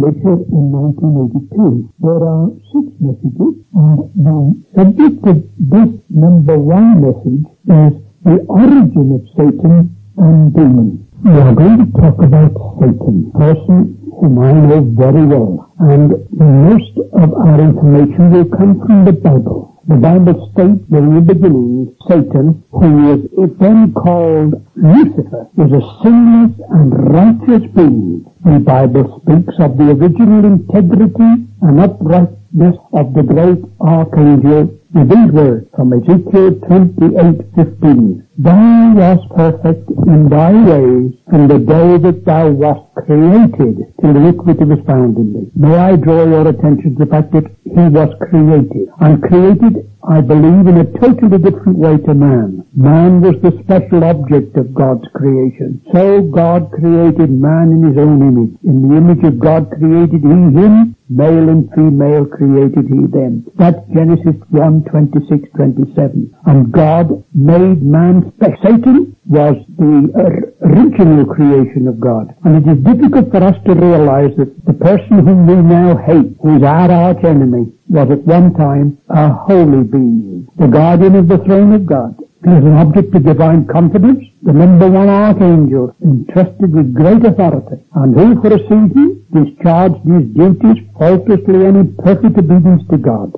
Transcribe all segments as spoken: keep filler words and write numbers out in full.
later in nineteen eighty-two. There are six messages, and the subject of this number one message is the origin of Satan and demons. We are going to talk about Satan, a person whom I know very well, and most of our information will come from the Bible. The Bible states that in the beginning, Satan, who was then called Lucifer, was a sinless and righteous being. The Bible speaks of the original integrity and uprightness of the great archangel with these words from Ezekiel twenty-eight fifteen. Thou wast perfect in thy ways from the day that thou wast created till iniquity was found in thee. May I draw your attention to the fact that he was created. And created, I believe, in a totally different way to man. Man was the special object of God's creation. So God created man in his own image. In the image of God created he him, male and female created he them. That's Genesis one twenty-six twenty-seven. And God made man special. Satan was the original creation of God. And it is difficult for us to realize that the person whom we now hate, who is our arch enemy, was at one time a holy being, the guardian of the throne of God. He is an object of divine confidence, the number one archangel, entrusted with great authority, and who for a season discharged his duties faultlessly and in perfect obedience to God.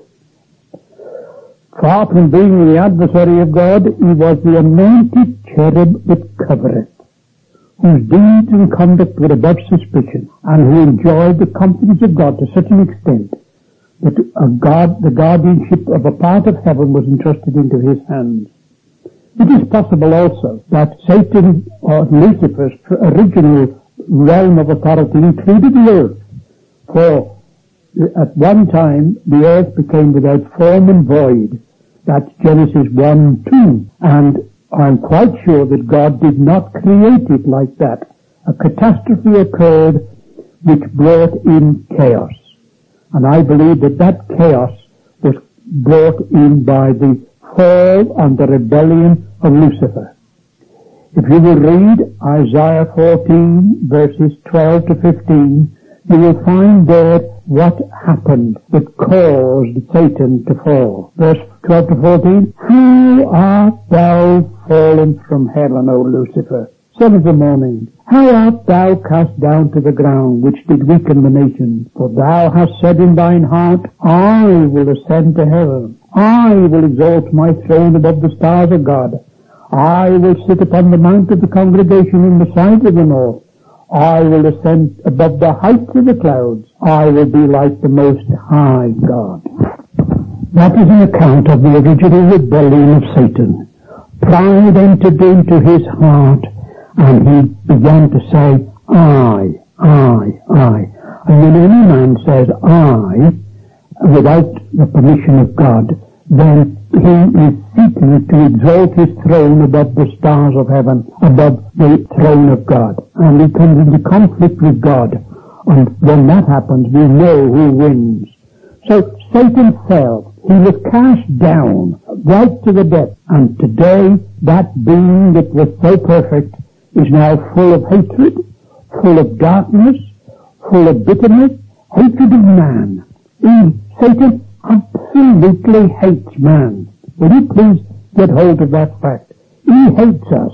Far from being the adversary of God, he was the anointed cherub that covereth, whose deeds and conduct were above suspicion, and who enjoyed the confidence of God to such an extent that a God, the guardianship of a part of heaven was entrusted into his hands. It is possible also that Satan, or Lucifer's original realm of authority, included the earth, for at one time the earth became without form and void. That's Genesis one two. And I'm quite sure that God did not create it like that. A catastrophe occurred which brought in chaos. And I believe that that chaos was brought in by the fall and the rebellion of Lucifer. If you will read Isaiah fourteen, verses twelve to fifteen, you will find there what happened that caused Satan to fall. Verse twelve to fourteen, How art thou fallen from heaven, O Lucifer, son of the morning? How art thou cast down to the ground, which did weaken the nations? For thou hast said in thine heart, I will ascend to heaven. I will exalt my throne above the stars of God. I will sit upon the mount of the congregation in the sight of the north. I will ascend above the heights of the clouds. I will be like the Most High God. That is an account of the original rebellion of Satan. Pride entered into his heart, and he began to say, I, I, I. And when any man says, I, without the permission of God, then he is seeking to exalt his throne above the stars of heaven, above the throne of God. And he comes into conflict with God. And when that happens, we know who wins. So Satan fell. He was cast down right to the depths. And today, that being that was so perfect is now full of hatred, full of darkness, full of bitterness, hatred of man. He, Satan absolutely hates man. Will you please get hold of that fact? He hates us.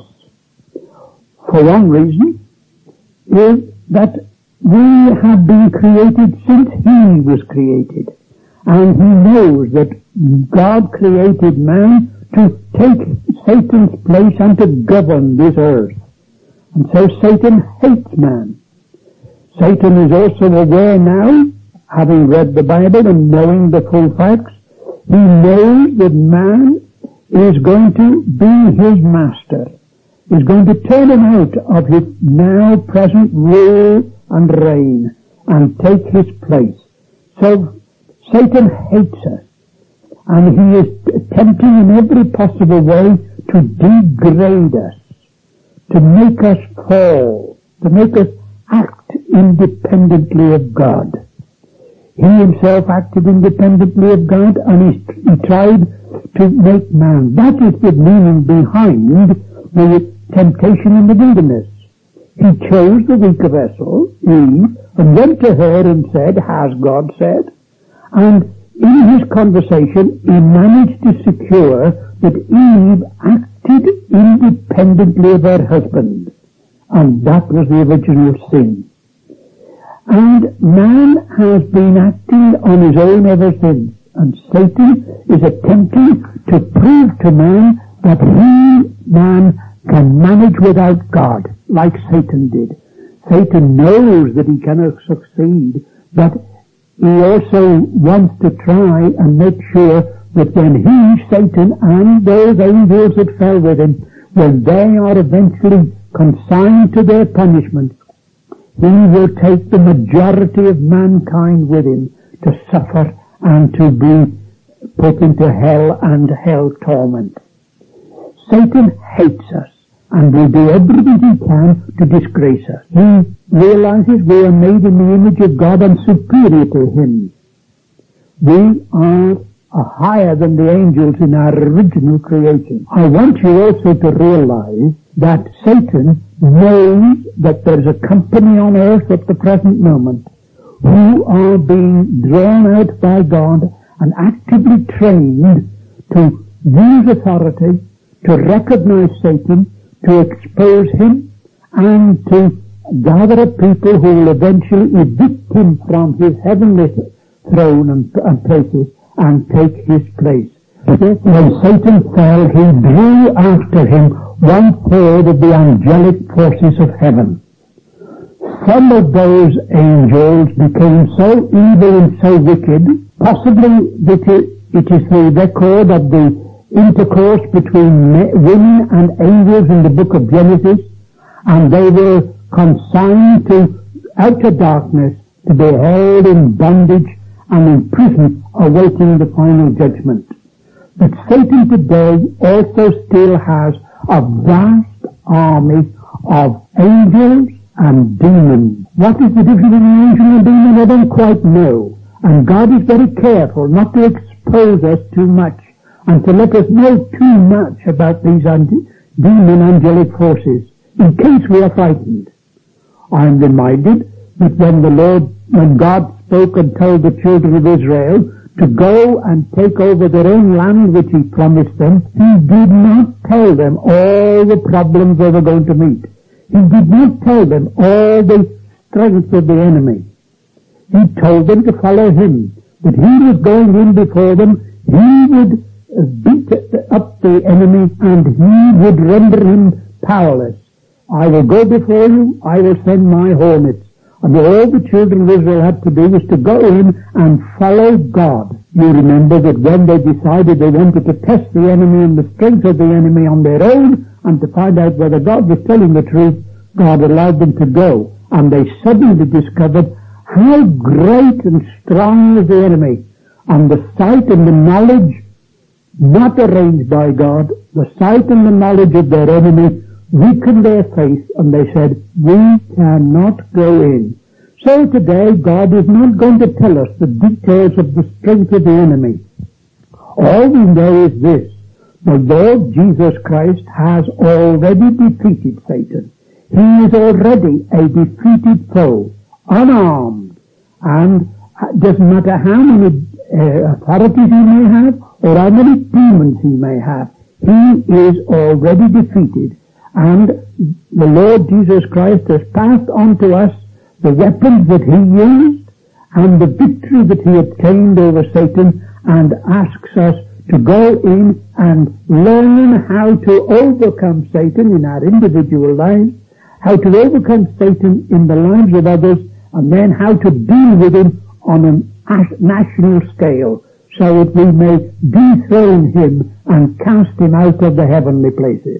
For one reason is that we have been created since he was created. And he knows that God created man to take Satan's place and to govern this earth. And so Satan hates man. Satan is also aware now, having read the Bible and knowing the full facts, he knows that man is going to be his master, is going to turn him out of his now present rule and reign and take his place. So Satan hates us, and he is attempting in every possible way to degrade us, to make us fall, to make us act independently of God. He himself acted independently of God, and he, he tried to make man. That is the meaning behind the temptation in the wilderness. He chose the weaker vessel, Eve, and went to her and said, "Has God said?" And in his conversation, he managed to secure that Eve acted independently of her husband. And that was the original sin. And man has been acting on his own ever since. And Satan is attempting to prove to man that he, man, can manage without God, like Satan did. Satan knows that he cannot succeed, but he also wants to try and make sure that when he, Satan, and those angels that fell with him, when they are eventually consigned to their punishment, he will take the majority of mankind with him to suffer and to be put into hell and hell torment. Satan hates us and will do everything he can to disgrace us. He realizes we are made in the image of God and superior to him. We are higher than the angels in our original creation. I want you also to realize that Satan knows that there is a company on earth at the present moment who are being drawn out by God and actively trained to use authority, to recognize Satan, to expose him, and to gather a people who will eventually evict him from his heavenly throne and, and places and take his place. When Satan fell, he drew after him one-third of the angelic forces of heaven. Some of those angels became so evil and so wicked, possibly that it is the record of the intercourse between women and angels in the book of Genesis, and they were consigned to outer darkness to be held in bondage and in prison awaiting the final judgment. But Satan today also still has a vast army of angels and demons. What is the difference between an angel and a demon? I don't quite know. And God is very careful not to expose us too much and to let us know too much about these demon angelic forces in case we are frightened. I am reminded that when the Lord, when God spoke and told the children of Israel to go and take over their own land which he promised them, he did not tell them all the problems they were going to meet. He did not tell them all the strength of the enemy. He told them to follow him, that he was going in before them, he would beat up the enemy and he would render him powerless. I will go before you, I will send my hornets. And all the children of Israel had to do was to go in and follow God. You remember that when they decided they wanted to test the enemy and the strength of the enemy on their own and to find out whether God was telling the truth, God allowed them to go. And they suddenly discovered how great and strong was the enemy. And the sight and the knowledge, not arranged by God, the sight and the knowledge of their enemy weakened their faith, and they said, we cannot go in. So today, God is not going to tell us the details of the strength of the enemy. All we know is this: the Lord Jesus Christ has already defeated Satan. He is already a defeated foe, unarmed, and it doesn't matter how many uh, authorities he may have or how many demons he may have, he is already defeated. And the Lord Jesus Christ has passed on to us the weapons that he used and the victory that he obtained over Satan, and asks us to go in and learn how to overcome Satan in our individual lives, how to overcome Satan in the lives of others, and then how to deal with him on a national scale so that we may dethrone him and cast him out of the heavenly places.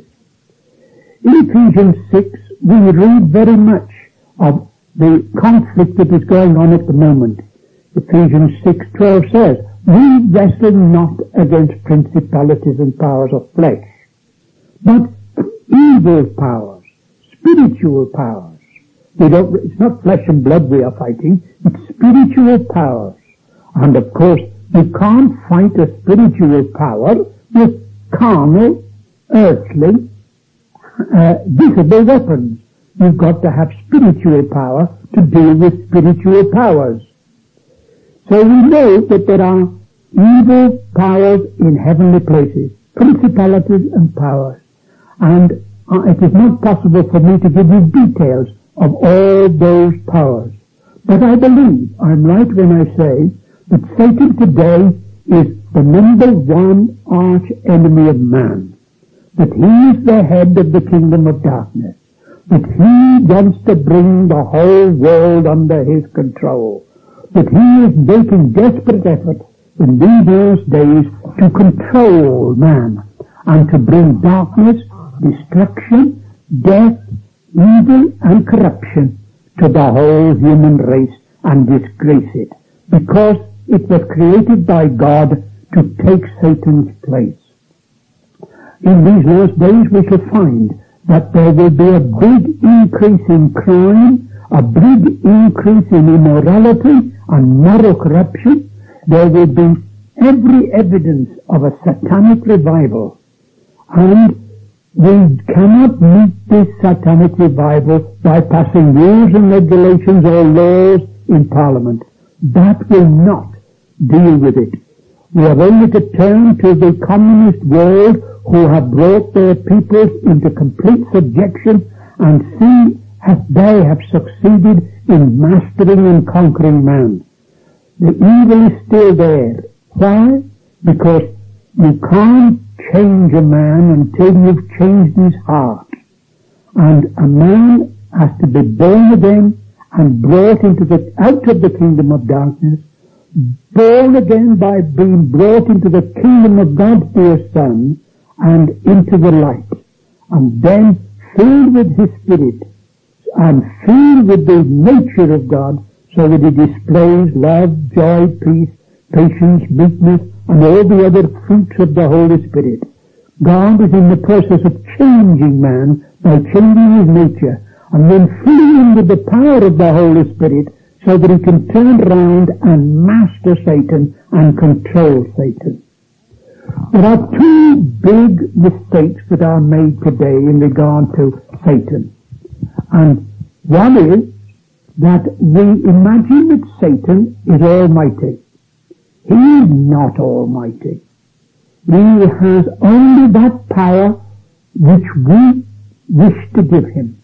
In Ephesians six, we read very much of the conflict that is going on at the moment. Ephesians six twelve says, we wrestle not against principalities and powers of flesh, but evil powers, spiritual powers. We don't, it's not flesh and blood we are fighting, it's spiritual powers. And of course, we can't fight a spiritual power with carnal, earthly, Uh, visible weapons. You've got to have spiritual power to deal with spiritual powers. So we know that there are evil powers in heavenly places, principalities and powers. And uh, it is not possible for me to give you details of all those powers. But I believe I'm right when I say that Satan today is the number one arch enemy of man. That he is the head of the kingdom of darkness. That he wants to bring the whole world under his control. That he is making desperate efforts in these last days to control man and to bring darkness, destruction, death, evil and corruption to the whole human race and disgrace it, because it was created by God to take Satan's place. In these last days we shall find that there will be a big increase in crime, a big increase in immorality and moral corruption. There will be every evidence of a satanic revival, and we cannot meet this satanic revival by passing rules and regulations or laws in Parliament. That will not deal with it. We have only to turn to the communist world, who have brought their peoples into complete subjection, and see if they have succeeded in mastering and conquering man. The evil is still there. Why? Because you can't change a man until you've changed his heart. And a man has to be born again and brought into the, out of the kingdom of darkness, born again by being brought into the kingdom of God's dear Son and into the light, and then filled with his Spirit and filled with the nature of God, so that he displays love, joy, peace, patience, meekness, and all the other fruits of the Holy Spirit. God is in the process of changing man by changing his nature, and then filling him with the power of the Holy Spirit, so that he can turn around and master Satan and control Satan. There are two big mistakes that are made today in regard to Satan. And one is that we imagine that Satan is almighty. He is not almighty. He has only that power which we wish to give him.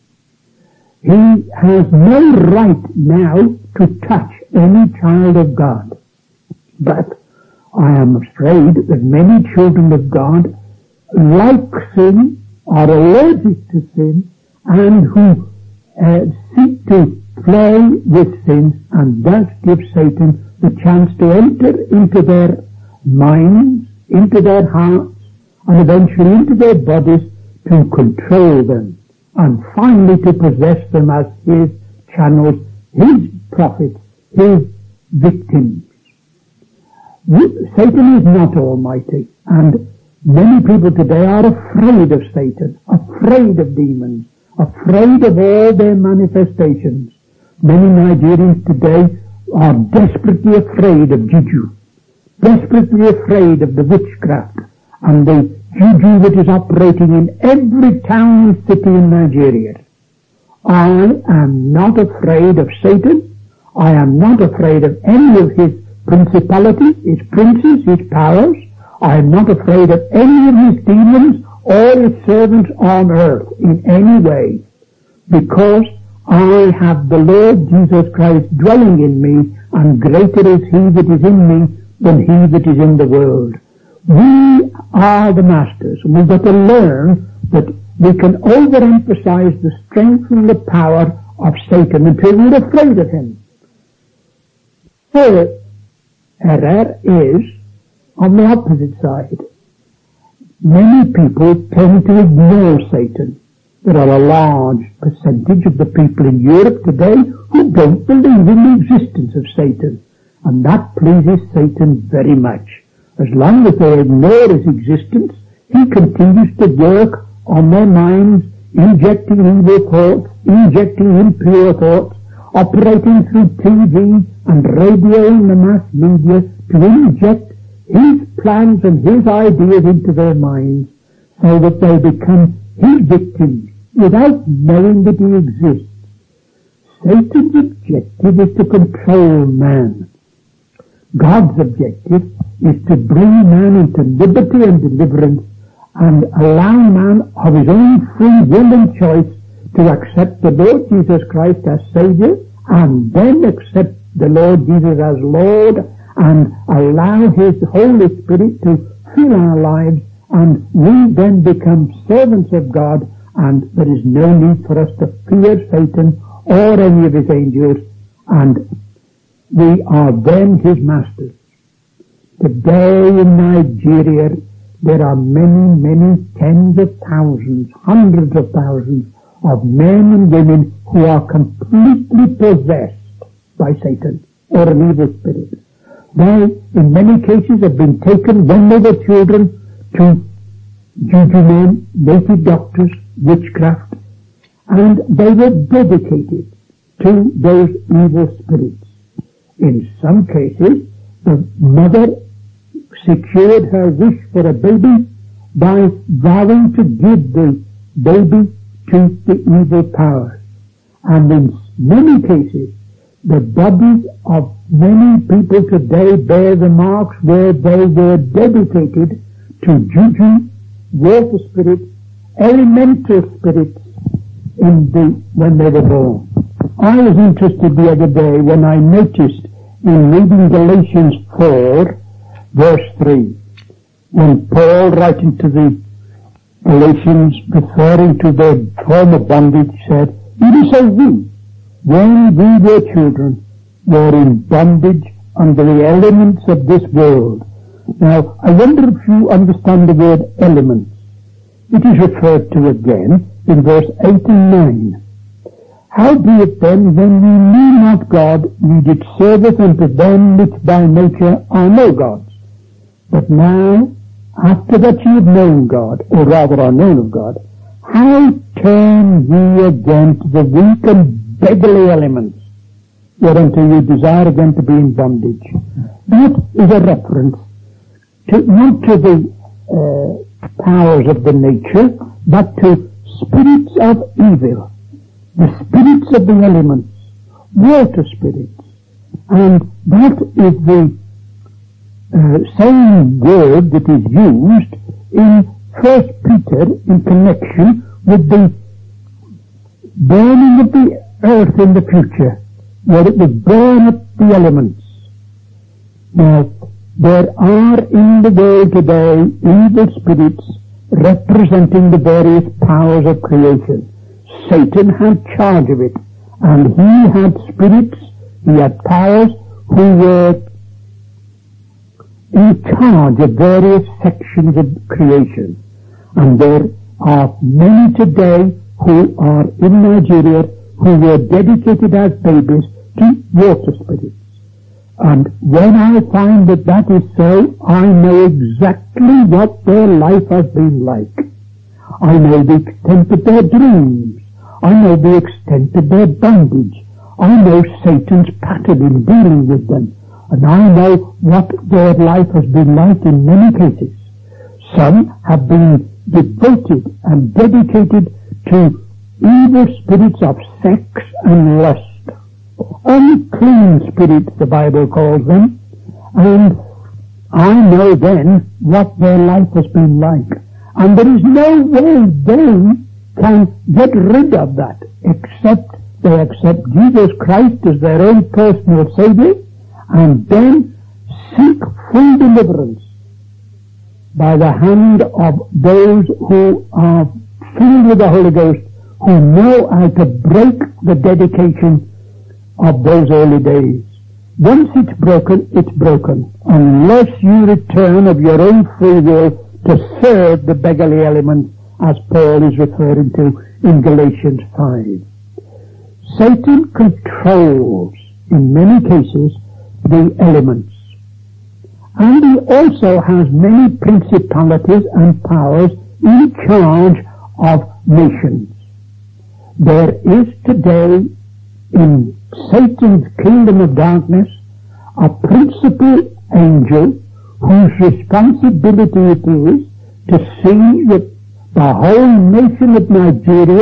He has no right now to touch any child of God. But I am afraid that many children of God like sin, are allergic to sin, and who uh, seek to play with sin, and thus give Satan the chance to enter into their minds, into their hearts, and eventually into their bodies, to control them, and finally to possess them as his channels, his prophets, his victims. Satan is not almighty, and many people today are afraid of Satan, afraid of demons, afraid of all their manifestations. Many Nigerians today are desperately afraid of juju, desperately afraid of the witchcraft and the juju that is operating in every town and city in Nigeria. I am not afraid of Satan. I am not afraid of any of his principalities, his princes, his powers. I am not afraid of any of his demons or his servants on earth in any way, because I have the Lord Jesus Christ dwelling in me, and greater is he that is in me than he that is in the world. We are the masters, and we've got to learn that we can overemphasize the strength and the power of Satan until we're afraid of him. Third error is on the opposite side. Many people tend to ignore Satan. There are a large percentage of the people in Europe today who don't believe in the existence of Satan, and that pleases Satan very much. As long as they ignore his existence, he continues to work on their minds, injecting evil thoughts, injecting impure thoughts, operating through T V and radio and the mass media to inject his plans and his ideas into their minds, so that they become his victims without knowing that he exists. Satan's objective is to control man. God's objective is to bring man into liberty and deliverance and allow man of his own free will and choice to accept the Lord Jesus Christ as Savior and then accept the Lord Jesus as Lord and allow His Holy Spirit to fill our lives, and we then become servants of God, and there is no need for us to fear Satan or any of his angels, and we are then his masters. Today in Nigeria there are many, many tens of thousands, hundreds of thousands of men and women who are completely possessed by Satan or an evil spirit. They, in many cases, have been taken when they were children to juju men, native doctors, witchcraft, and they were dedicated to those evil spirits. In some cases, the mother secured her wish for a baby by vowing to give the baby to the evil powers. And in many cases, the bodies of many people today bear the marks where they were dedicated to juju, water spirits, elemental spirits in the, when they were born. I was interested the other day when I noticed in reading Galatians four, verse three, when Paul, writing to the Galatians, referring to their former bondage, said, "It is so we, when we were children, were in bondage under the elements of this world." Now, I wonder if you understand the word elements. It is referred to again in verse eight and nine. "Howbeit then, when we knew not God, we did service unto them which by nature are no gods. But now, after that ye have known God, or rather are known of God, how turn ye again to the weak and beggarly elements, whereunto you desire again to be in bondage?" That is a reference to, not to the uh, powers of the nature, but to spirits of evil, the spirits of the elements, water spirits. And that is the uh, same word that is used in First Peter in connection with the burning of the earth in the future, where it will burn up the elements. Now, there are in the world today evil spirits representing the various powers of creation. Satan had charge of it, and he had spirits, he had powers who were in charge of various sections of creation. And there are many today who are in Nigeria who were dedicated as babies to water spirits. And when I find that that is so, I know exactly what their life has been like. I know the extent of their dreams. I know the extent of their bondage. I know Satan's pattern in dealing with them. And I know what their life has been like in many cases. Some have been devoted and dedicated to evil spirits of sex and lust. Unclean spirits, the Bible calls them. And I know then what their life has been like. And there is no way they can get rid of that except they accept Jesus Christ as their own personal Savior and then seek full deliverance by the hand of those who are filled with the Holy Ghost, who know how to break the dedication of those early days. Once it's broken, it's broken, unless you return of your own free will to serve the beggarly elements, as Paul is referring to in Galatians five. Satan controls, in many cases, the elements. And he also has many principalities and powers in charge of nations. There is today in Satan's kingdom of darkness a principal angel whose responsibility it is to see that the whole nation of Nigeria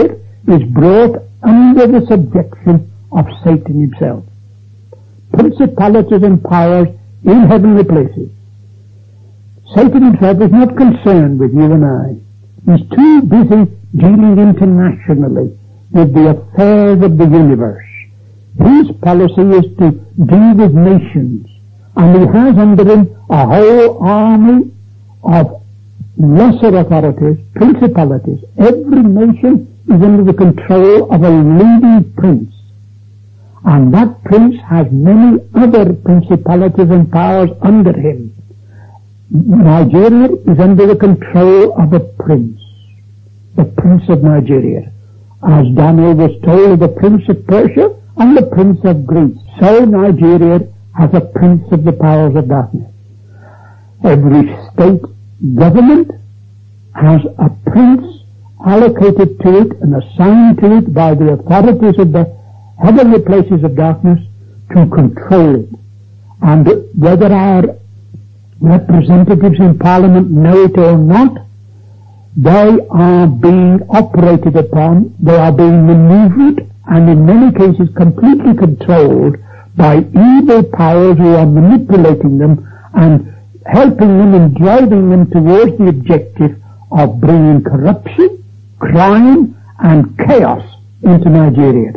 is brought under the subjection of Satan himself. Principalities and powers in heavenly places. Satan himself is not concerned with you and I. He's too busy dealing internationally with the affairs of the universe. His policy is to deal with nations, and he has under him a whole army of lesser authorities, principalities. Every nation is under the control of a leading prince, and that prince has many other principalities and powers under him. Nigeria is under the control of a prince, the prince of Nigeria. As Daniel was told, the prince of Persia and the prince of Greece. So Nigeria has a prince of the powers of darkness. Every state government has a prince allocated to it and assigned to it by the authorities of the heavenly places of darkness to control it. And whether our representatives in Parliament know it or not, they are being operated upon, they are being maneuvered, and in many cases completely controlled by evil powers who are manipulating them and helping them and driving them towards the objective of bringing corruption, crime, and chaos into Nigeria.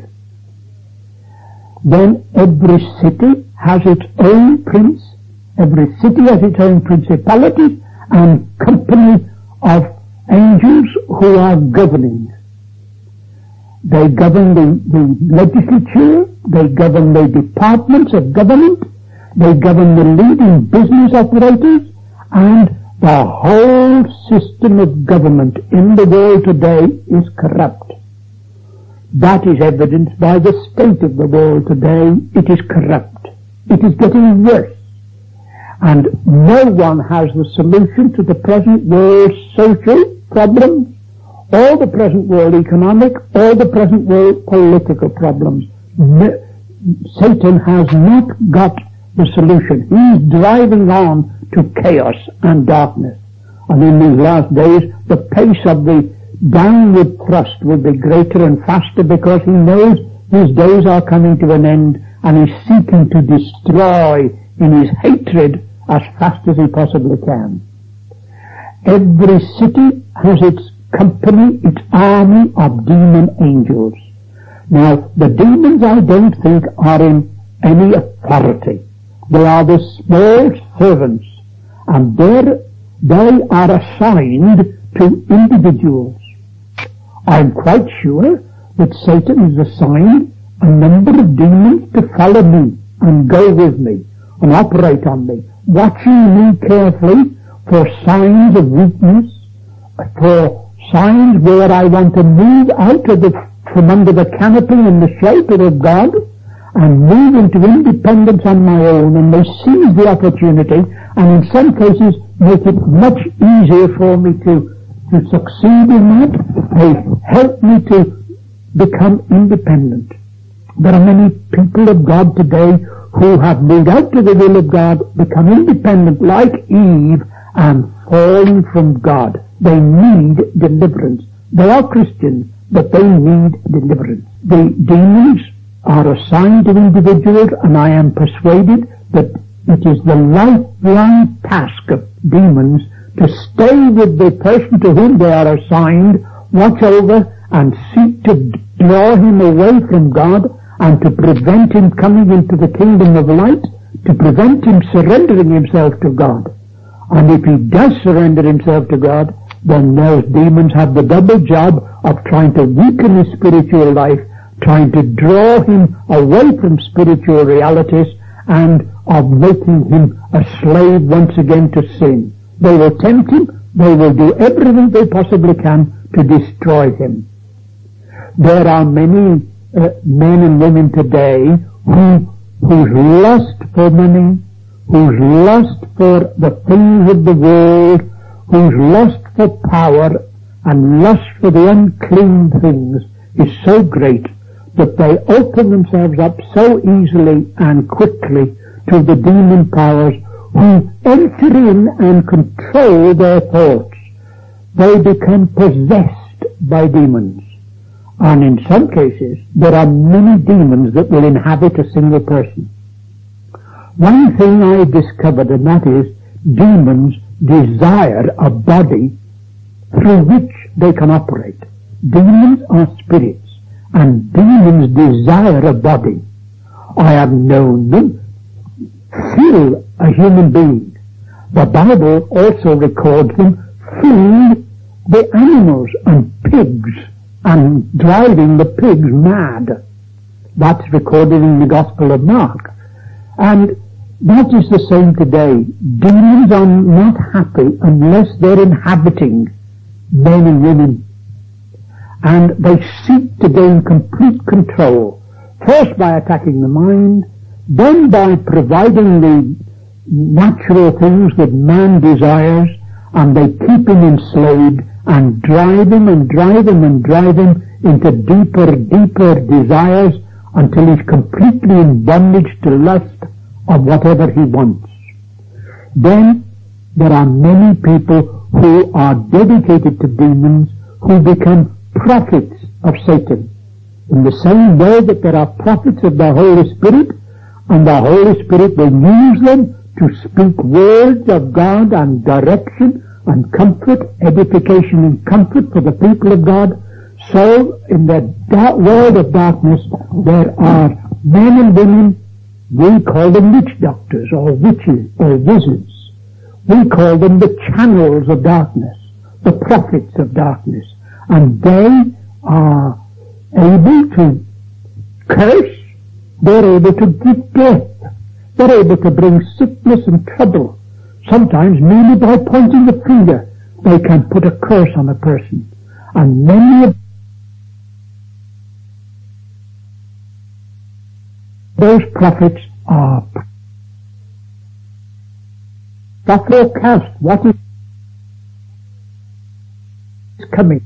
Then every city has its own prince, every city has its own principalities and company of angels who are governing. They govern the, the legislature, they govern the departments of government, they govern the leading business operators, and the whole system of government in the world today is corrupt. That is evidenced by the state of the world today. It is corrupt. It is getting worse. And no one has the solution to the present world's social problems, all the present world economic, all the present world political problems. Satan has not got the solution. He's driving on to chaos and darkness. And in these last days, the pace of the downward thrust will be greater and faster because he knows his days are coming to an end and he's seeking to destroy in his hatred as fast as he possibly can. Every city has its company, its army of demon angels. Now, the demons I don't think are in any authority. They are the small servants, and they are assigned to individuals. I'm quite sure that Satan has assigned a number of demons to follow me and go with me and operate on me, watching me carefully for signs of weakness, for signs where I want to move out of the, from under the canopy and the shelter of God and move into independence on my own, and they seize the opportunity and in some cases make it much easier for me to, to succeed in that. They help me to become independent. There are many people of God today who have moved out to the will of God, become independent like Eve, and fallen from God. They need deliverance. They are Christians, but they need deliverance. The demons are assigned to individuals, and I am persuaded that it is the lifelong task of demons to stay with the person to whom they are assigned, watch over, and seek to draw him away from God, and to prevent him coming into the kingdom of light, to prevent him surrendering himself to God. And if he does surrender himself to God, then those demons have the double job of trying to weaken his spiritual life, trying to draw him away from spiritual realities, and of making him a slave once again to sin. They will tempt him, they will do everything they possibly can to destroy him. There are many uh, men and women today who, whose lust for money, whose lust for the things of the world, whose lust for power and lust for the unclean things is so great that they open themselves up so easily and quickly to the demon powers who enter in and control their thoughts. They become possessed by demons. And in some cases, there are many demons that will inhabit a single person. One thing I discovered, and that is, demons desire a body through which they can operate. Demons are spirits, and demons desire a body. I have known them fill a human being. The Bible also records them filling the animals and pigs and driving the pigs mad. That's recorded in the Gospel of Mark. And that is the same today. Demons are not happy unless they're inhabiting men and women. And they seek to gain complete control, first by attacking the mind, then by providing the natural things that man desires, and they keep him enslaved and drive him and drive him and drive him into deeper, deeper desires until he's completely in bondage to lust of whatever he wants. Then there are many people who are dedicated to demons who become prophets of Satan. In the same way that there are prophets of the Holy Spirit, and the Holy Spirit will use them to speak words of God and direction and comfort, edification and comfort for the people of God. So in the dark world of darkness there are men and women, we call them witch doctors or witches or wizards. We call them the channels of darkness, the prophets of darkness. And they are able to curse, they're able to give death, they're able to bring sickness and trouble. Sometimes merely by pointing the finger they can put a curse on a person. And many of those prophets are that forecast what is coming.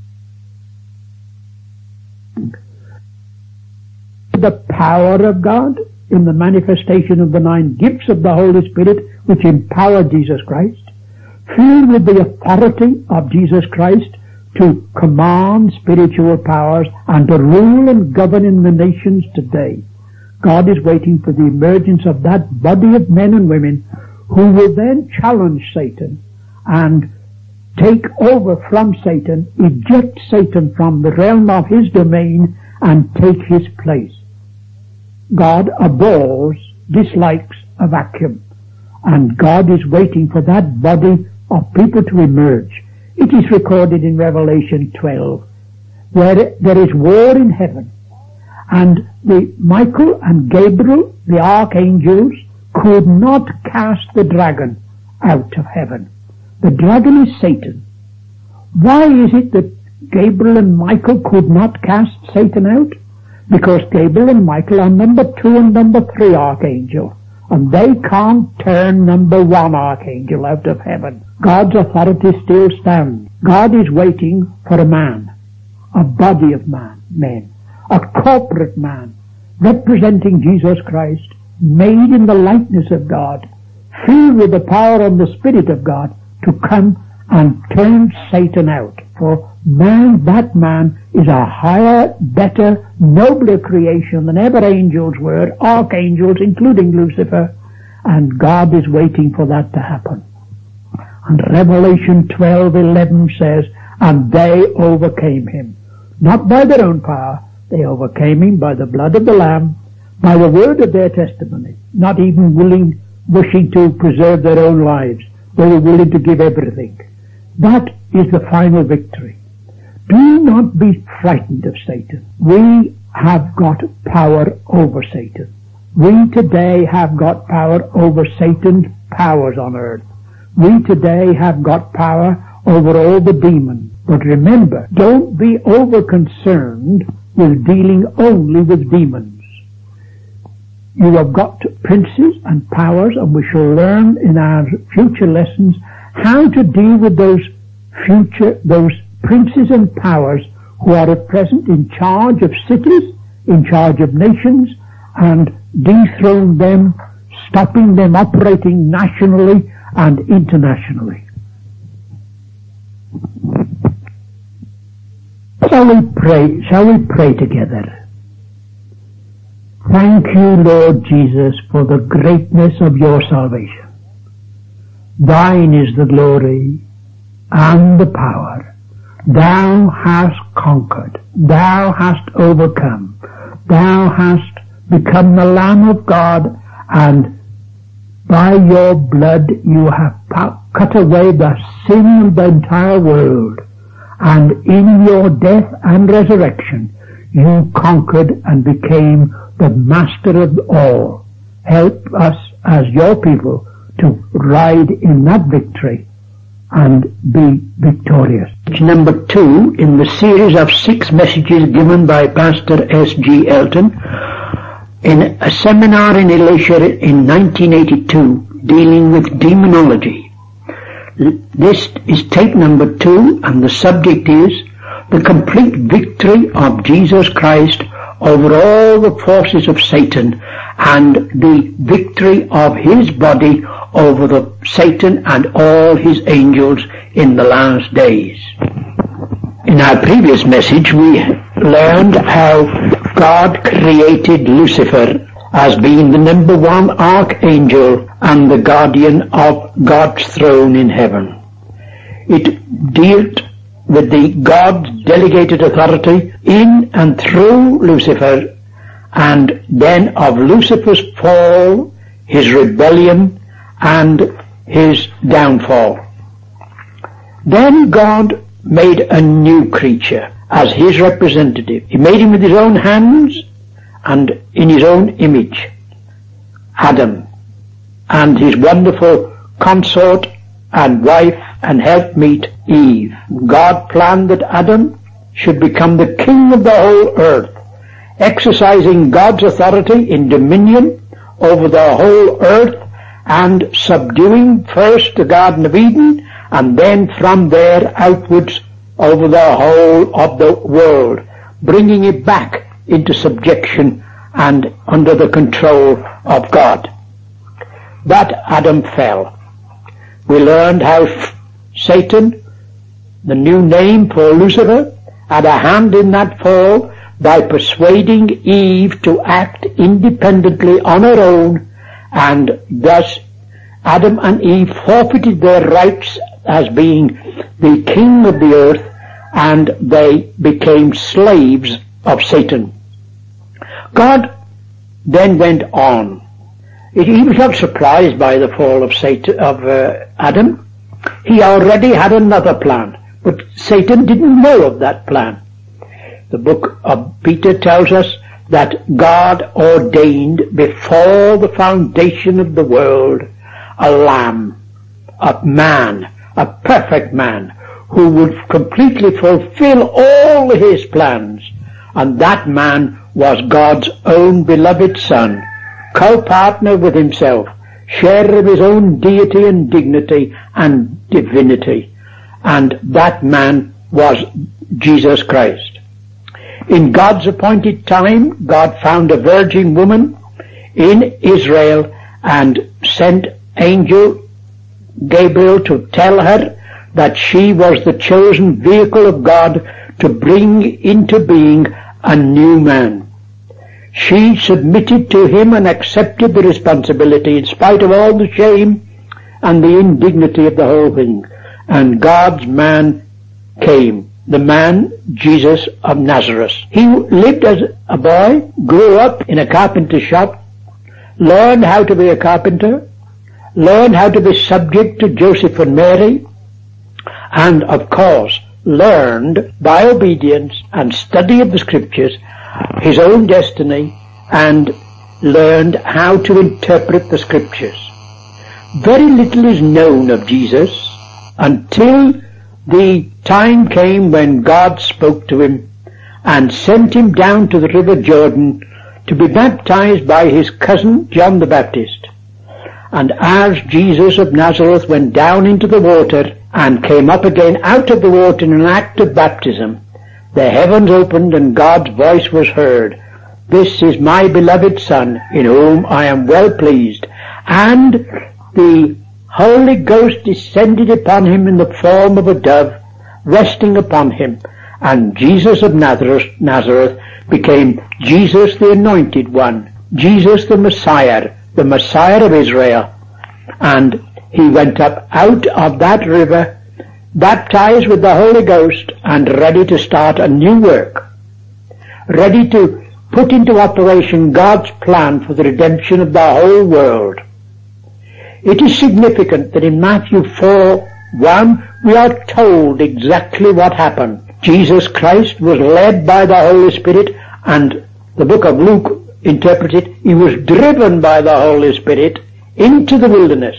The power of God in the manifestation of the nine gifts of the Holy Spirit which empower Jesus Christ, filled with the authority of Jesus Christ to command spiritual powers and to rule and govern in the nations today. God is waiting for the emergence of that body of men and women who will then challenge Satan and take over from Satan, eject Satan from the realm of his domain and take his place. God abhors, dislikes a vacuum, and God is waiting for that body of people to emerge. It is recorded in Revelation twelve, where there is war in heaven, and the Michael and Gabriel, the archangels, could not cast the dragon out of heaven. The dragon is Satan. Why is it that Gabriel and Michael could not cast Satan out? Because Gabriel and Michael are number two and number three archangel, and they can't turn number one archangel out of heaven. God's authority still stands. God is waiting for a man, a body of man, men, a corporate man, representing Jesus Christ, made in the likeness of God, filled with the power and the Spirit of God, to come and turn Satan out. For man, that man, is a higher, better, nobler creation than ever angels were, archangels, including Lucifer, and God is waiting for that to happen. And Revelation twelve eleven says, and they overcame him. Not by their own power, they overcame him by the blood of the Lamb, by the word of their testimony, not even willing, wishing to preserve their own lives. They were willing to give everything. That is the final victory. Do not be frightened of Satan. We have got power over Satan. We today have got power over Satan's powers on earth. We today have got power over all the demons. But remember, don't be over concerned with dealing only with demons. You have got princes and powers, and we shall learn in our future lessons how to deal with those future, those princes and powers who are at present in charge of cities, in charge of nations, and dethrone them, stopping them operating nationally and internationally. Shall we pray, shall we pray together? Thank you, Lord Jesus, for the greatness of your salvation. Thine is the glory and the power. Thou hast conquered. Thou hast overcome. Thou hast become the Lamb of God, and by your blood you have cut away the sin of the entire world. And in your death and resurrection, you conquered and became the master of all. Help us as your people to ride in that victory and be victorious. Number two in the series of six messages given by Pastor S G Elton in a seminar in Elisha in nineteen eighty-two dealing with demonology. This is tape number two, and the subject is the complete victory of Jesus Christ over all the forces of Satan and the victory of his body over the Satan and all his angels in the last days. In our previous message we learned how God created Lucifer as being the number one archangel and the guardian of God's throne in heaven. It dealt with the God's delegated authority in and through Lucifer, and then of Lucifer's fall, his rebellion, and his downfall. Then God made a new creature as his representative. He made him with his own hands and in his own image, Adam, and his wonderful consort and wife and helpmeet Eve. God planned that Adam should become the king of the whole earth, exercising God's authority in dominion over the whole earth and subduing first the Garden of Eden and then from there outwards over the whole of the world, bringing it back into subjection and under the control of God. But Adam fell. We learned how Satan, the new name for Lucifer, had a hand in that fall by persuading Eve to act independently on her own, and thus Adam and Eve forfeited their rights as being the king of the earth, and they became slaves of Satan. God then went on. He was not surprised by the fall of Satan, of uh, Adam. He already had another plan, but Satan didn't know of that plan. The book of Peter tells us that God ordained before the foundation of the world a lamb, a man, a perfect man, who would completely fulfill all his plans, and that man was God's own beloved Son, co-partner with himself, sharer of his own deity and dignity and divinity, and that man was Jesus Christ. In God's appointed time, God found a virgin woman in Israel and sent angel Gabriel to tell her that she was the chosen vehicle of God to bring into being a new man. She submitted to him and accepted the responsibility in spite of all the shame and the indignity of the whole thing. And God's man came, the man Jesus of Nazareth. He lived as a boy, grew up in a carpenter shop, learned how to be a carpenter, learned how to be subject to Joseph and Mary, and of course learned by obedience and study of the scriptures his own destiny, and learned how to interpret the scriptures. Very little is known of Jesus until the time came when God spoke to him and sent him down to the river Jordan to be baptized by his cousin John the Baptist. And as Jesus of Nazareth went down into the water and came up again out of the water in an act of baptism, the heavens opened and God's voice was heard. This is my beloved Son, in whom I am well pleased. And the Holy Ghost descended upon him in the form of a dove, resting upon him. And Jesus of Nazareth, Nazareth became Jesus the Anointed One, Jesus the Messiah, the Messiah of Israel. And he went up out of that river, baptized with the Holy Ghost, and ready to start a new work, ready to put into operation God's plan for the redemption of the whole world. It is significant that in Matthew four one we are told exactly what happened. Jesus Christ was led by the Holy Spirit, and the book of Luke interpreted, he was driven by the Holy Spirit into the wilderness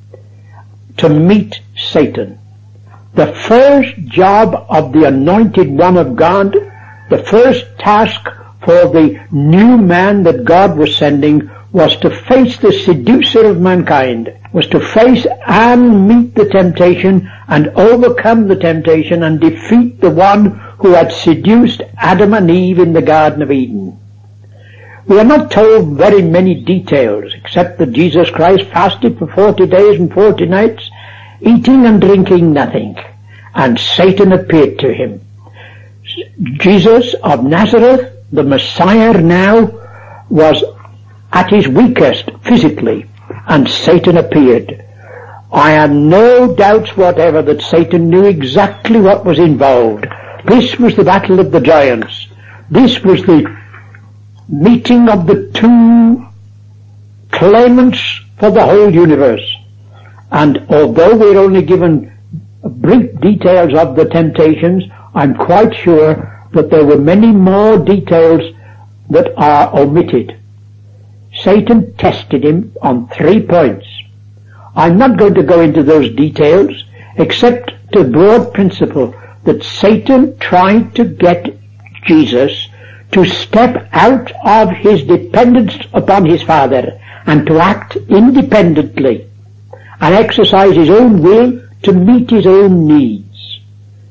to meet Satan. The first job of the Anointed One of God, the first task for the new man that God was sending, was to face the seducer of mankind, was to face and meet the temptation and overcome the temptation and defeat the one who had seduced Adam and Eve in the Garden of Eden. We are not told very many details, except that Jesus Christ fasted for forty days and forty nights, eating and drinking nothing, and Satan appeared to him. Jesus of Nazareth, the Messiah now, was at his weakest physically, and Satan appeared. I have no doubts whatever that Satan knew exactly what was involved. This was the battle of the giants. This was the meeting of the two claimants for the whole universe. And although we're only given brief details of the temptations, I'm quite sure that there were many more details that are omitted. Satan tested him on three points. I'm not going to go into those details, except the broad principle that Satan tried to get Jesus to step out of his dependence upon his Father and to act independently and exercise his own will to meet his own needs.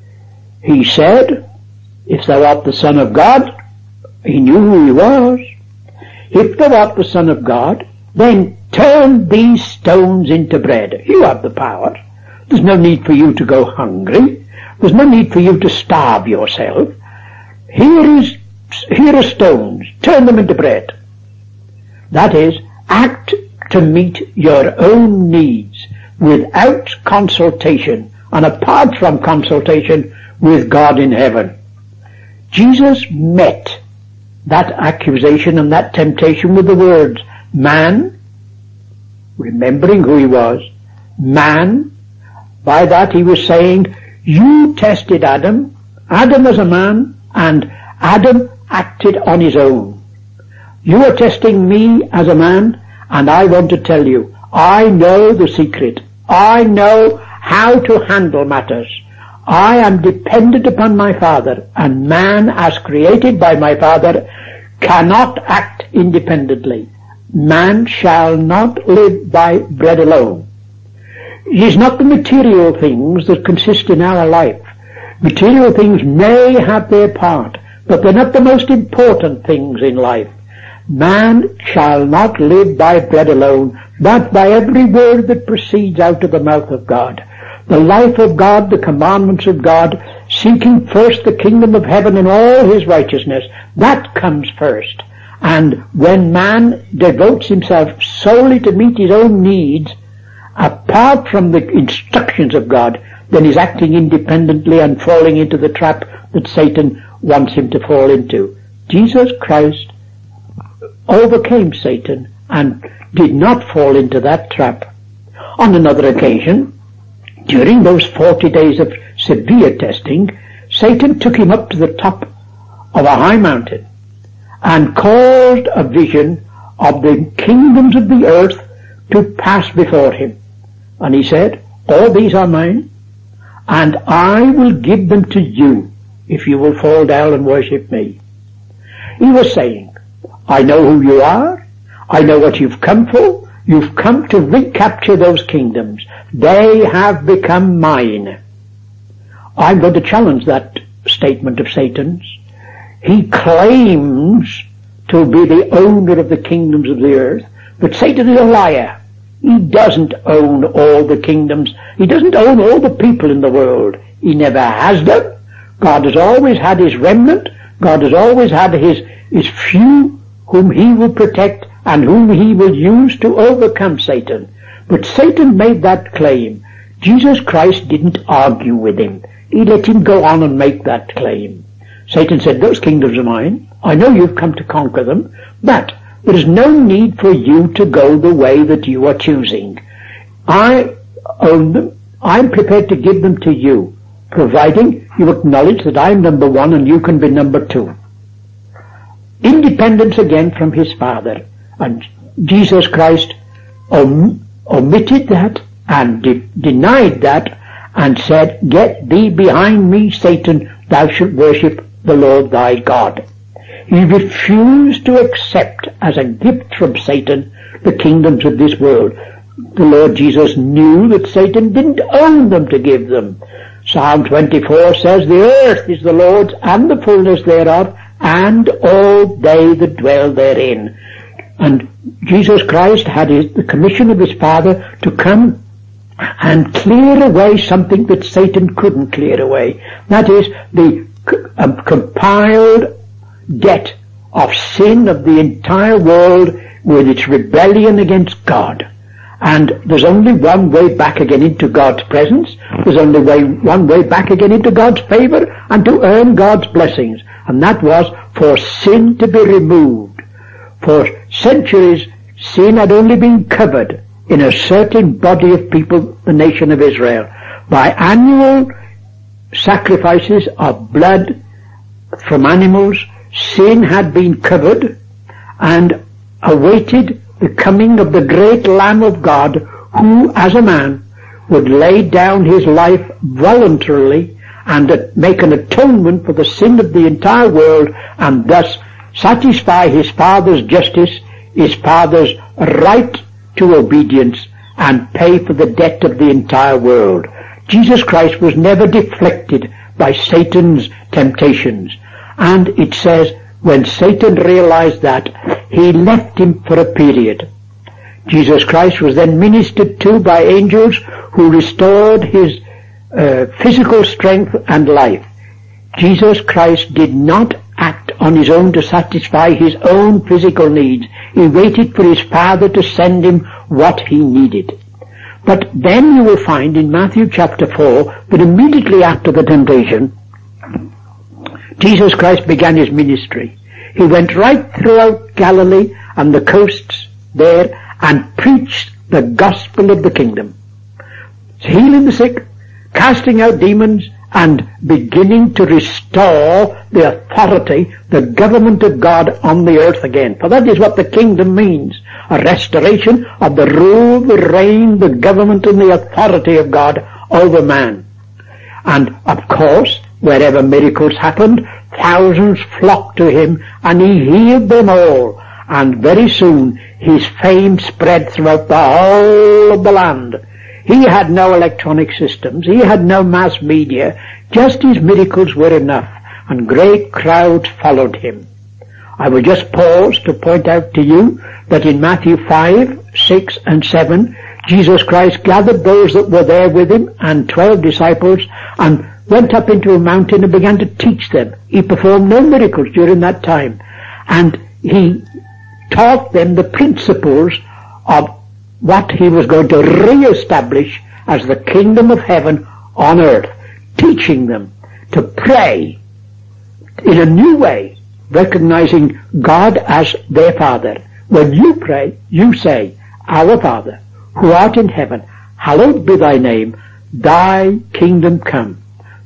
He said, if thou art the Son of God, he knew who he was. If thou art the Son of God, then turn these stones into bread. You have the power. There's no need for you to go hungry. There's no need for you to starve yourself. Here is, here are stones. Turn them into bread. That is, act to meet your own needs without consultation and apart from consultation with God in heaven. Jesus met that accusation and that temptation with the words, man, remembering who he was, man. By that he was saying, you tested Adam, Adam was a man, and Adam acted on his own. You are testing me as a man, and I want to tell you, I know the secret. I know how to handle matters. I am dependent upon my Father, and man, as created by my Father, cannot act independently. Man shall not live by bread alone. It is not the material things that consist in our life. Material things may have their part, but they're not the most important things in life. Man shall not live by bread alone, but by every word that proceeds out of the mouth of God. The life of God, the commandments of God, seeking first the kingdom of heaven and all his righteousness, that comes first. And when man devotes himself solely to meet his own needs, apart from the instructions of God, then he's acting independently and falling into the trap that Satan wants him to fall into. Jesus Christ overcame Satan and did not fall into that trap. On another occasion, during those forty days of severe testing, Satan took him up to the top of a high mountain and caused a vision of the kingdoms of the earth to pass before him. And he said, all these are mine, and I will give them to you if you will fall down and worship me. He was saying, I know who you are, I know what you've come for, you've come to recapture those kingdoms. They have become mine. I'm going to challenge that statement of Satan's. He claims to be the owner of the kingdoms of the earth, but Satan is a liar. He doesn't own all the kingdoms. He doesn't own all the people in the world. He never has done, God has always had his remnant. God has always had his, his few whom he will protect and whom he will use to overcome Satan. But Satan made that claim. Jesus Christ didn't argue with him. He let him go on and make that claim. Satan said, those kingdoms are mine. I know you've come to conquer them, but there is no need for you to go the way that you are choosing. I own them. I'm prepared to give them to you, providing you acknowledge that I'm number one and you can be number two. Independence again from his Father. And Jesus Christ om- omitted that and de- denied that and said, get thee behind me, Satan, thou shalt worship the Lord thy God. He refused to accept as a gift from Satan the kingdoms of this world. The Lord Jesus knew that Satan didn't own them to give them. Psalm twenty-four says, the earth is the Lord's and the fullness thereof, and all they that dwell therein. And Jesus Christ had his, the commission of his Father to come and clear away something that Satan couldn't clear away. That is the uh, compiled debt of sin of the entire world with its rebellion against God. And there's only one way back again into God's presence. There's only way, one way back again into God's favor and to earn God's blessings. And that was for sin to be removed. For centuries, sin had only been covered in a certain body of people, the nation of Israel, by annual sacrifices of blood from animals. Sin had been covered and awaited the coming of the great Lamb of God, who as a man would lay down his life voluntarily and make an atonement for the sin of the entire world, and thus satisfy his Father's justice, his Father's right to obedience, and pay for the debt of the entire world. Jesus Christ was never deflected by Satan's temptations. And it says, when Satan realized that, he left him for a period. Jesus Christ was then ministered to by angels who restored his uh, physical strength and life. Jesus Christ did not act on his own to satisfy his own physical needs. He waited for his Father to send him what he needed. But then you will find in Matthew chapter four that immediately after the temptation, Jesus Christ began his ministry. He went right throughout Galilee and the coasts there and preached the gospel of the kingdom, healing the sick, casting out demons, and beginning to restore the authority, the government of God on the earth again. For that is what the kingdom means, a restoration of the rule, the reign, the government, and the authority of God over man. And of course, wherever miracles happened, thousands flocked to him, and he healed them all. And very soon his fame spread throughout the whole of the land. He had no electronic systems. He had no mass media. Just his miracles were enough, and great crowds followed him. I will just pause to point out to you that in Matthew five, six, and seven, Jesus Christ gathered those that were there with him and twelve disciples and went up into a mountain and began to teach them. He performed no miracles during that time. And he taught them the principles of what he was going to re-establish as the kingdom of heaven on earth, teaching them to pray in a new way, recognizing God as their Father. When you pray, you say, Our Father, who art in heaven, hallowed be thy name, thy kingdom come.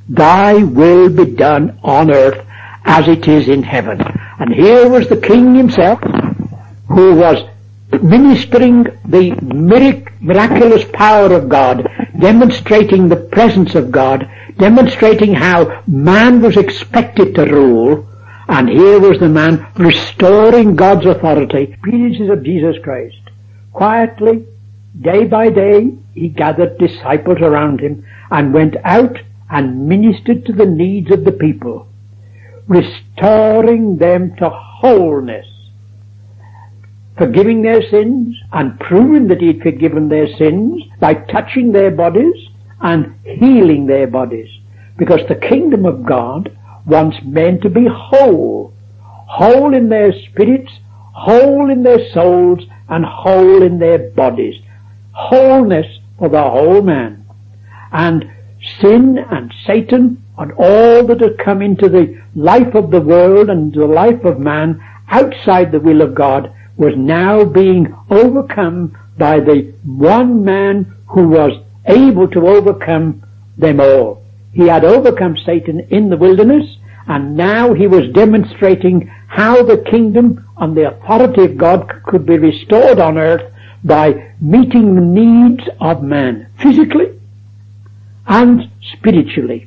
Thy will be done on earth as it is in heaven. And here was the King himself, who was ministering the miraculous power of God, demonstrating the presence of God, demonstrating how man was expected to rule, and here was the man restoring God's authority. Experiences of Jesus Christ. Quietly, day by day, he gathered disciples around him and went out and ministered to the needs of the people, restoring them to wholeness, forgiving their sins and proving that he'd forgiven their sins by touching their bodies and healing their bodies. because the kingdom of God wants men to be whole, whole in their spirits, whole in their souls, and whole in their bodies. Wholeness for the whole man. And sin and Satan and all that has come into the life of the world and the life of man outside the will of God was now being overcome by the one man who was able to overcome them all. He had overcome Satan in the wilderness, and now he was demonstrating how the kingdom and the authority of God could be restored on earth by meeting the needs of man, physically and spiritually.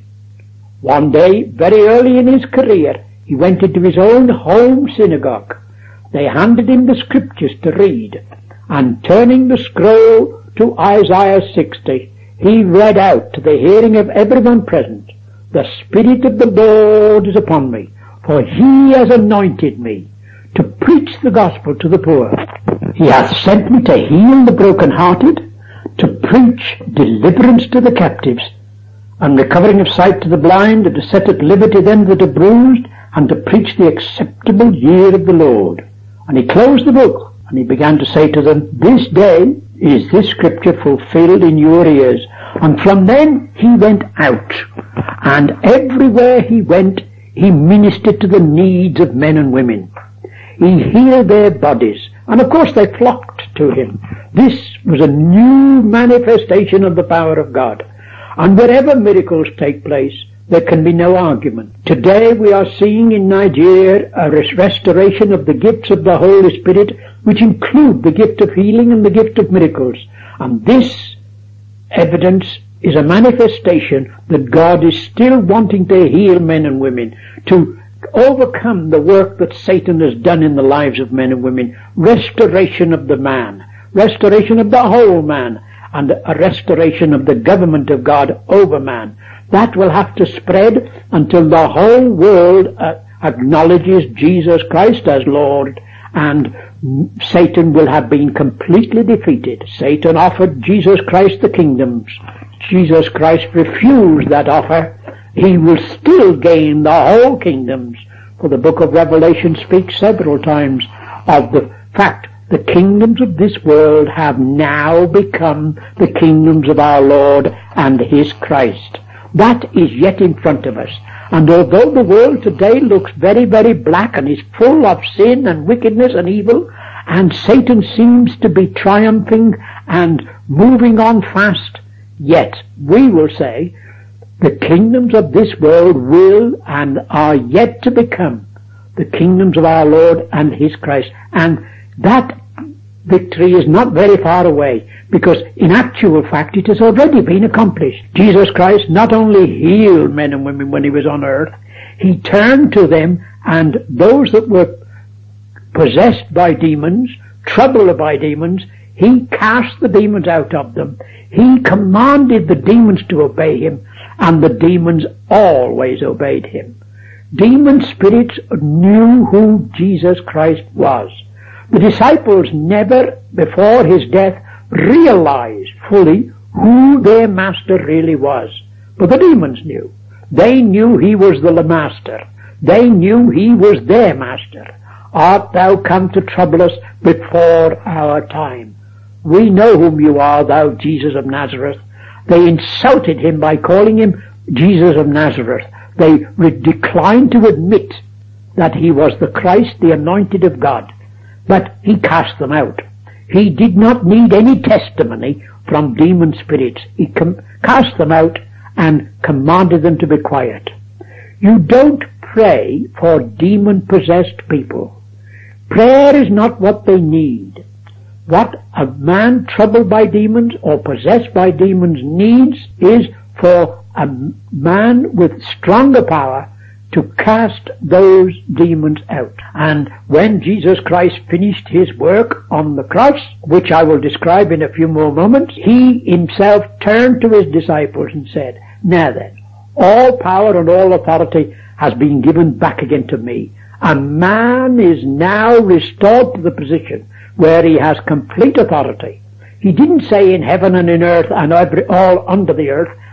One day, very early in his career, he went into his own home synagogue. They handed him the scriptures to read, and turning the scroll to Isaiah sixty, he read out to the hearing of everyone present, "The Spirit of the Lord is upon me, for he has anointed me to preach the gospel to the poor. He hath sent me to heal the brokenhearted, to preach deliverance to the captives, and recovering of sight to the blind, and to set at liberty them that are bruised, and to preach the acceptable year of the Lord." And he closed the book, and he began to say to them, "This day is this scripture fulfilled in your ears." And from then he went out, and everywhere he went, he ministered to the needs of men and women. He healed their bodies, and of course they flocked to him. This was a new manifestation of the power of God. And wherever miracles take place, there can be no argument. Today we are seeing in Nigeria a restoration of the gifts of the Holy Spirit, which include the gift of healing and the gift of miracles. And this evidence is a manifestation that God is still wanting to heal men and women, to overcome the work that Satan has done in the lives of men and women. Restoration of the man, restoration of the whole man, and a restoration of the government of God over man. That will have to spread until the whole world uh, acknowledges Jesus Christ as Lord, and Satan will have been completely defeated. Satan offered Jesus Christ the kingdoms. Jesus Christ refused that offer. He will still gain the whole kingdoms, for the book of Revelation speaks several times of the fact the kingdoms of this world have now become the kingdoms of our Lord and his Christ. That is yet in front of us. And although the world today looks very, very black and is full of sin and wickedness and evil, and Satan seems to be triumphing and moving on fast, yet we will say the kingdoms of this world will and are yet to become the kingdoms of our Lord and his Christ. And that victory is not very far away, because in actual fact it has already been accomplished. Jesus Christ not only healed men and women when he was on earth, he turned to them, and those that were possessed by demons, troubled by demons, he cast the demons out of them. He commanded the demons to obey him, and the demons always obeyed him. Demon spirits knew who Jesus Christ was. The disciples never, before his death, realized fully who their master really was. But the demons knew. They knew he was the master. They knew he was their master. Art thou come to trouble us before our time? We know whom you are, thou Jesus of Nazareth. They insulted him by calling him Jesus of Nazareth. They declined to admit that he was the Christ, the anointed of God. But he cast them out. He did not need any testimony from demon spirits. He com- cast them out and commanded them to be quiet. You don't pray for demon-possessed people. Prayer is not what they need. What a man troubled by demons or possessed by demons needs is for a man with stronger power to cast those demons out. And when Jesus Christ finished his work on the cross, which I will describe in a few more moments, he himself turned to his disciples and said, "Now then, all power and all authority has been given back again to me. A man is now restored to the position where he has complete authority." He didn't say in heaven and in earth and every, all under the earth,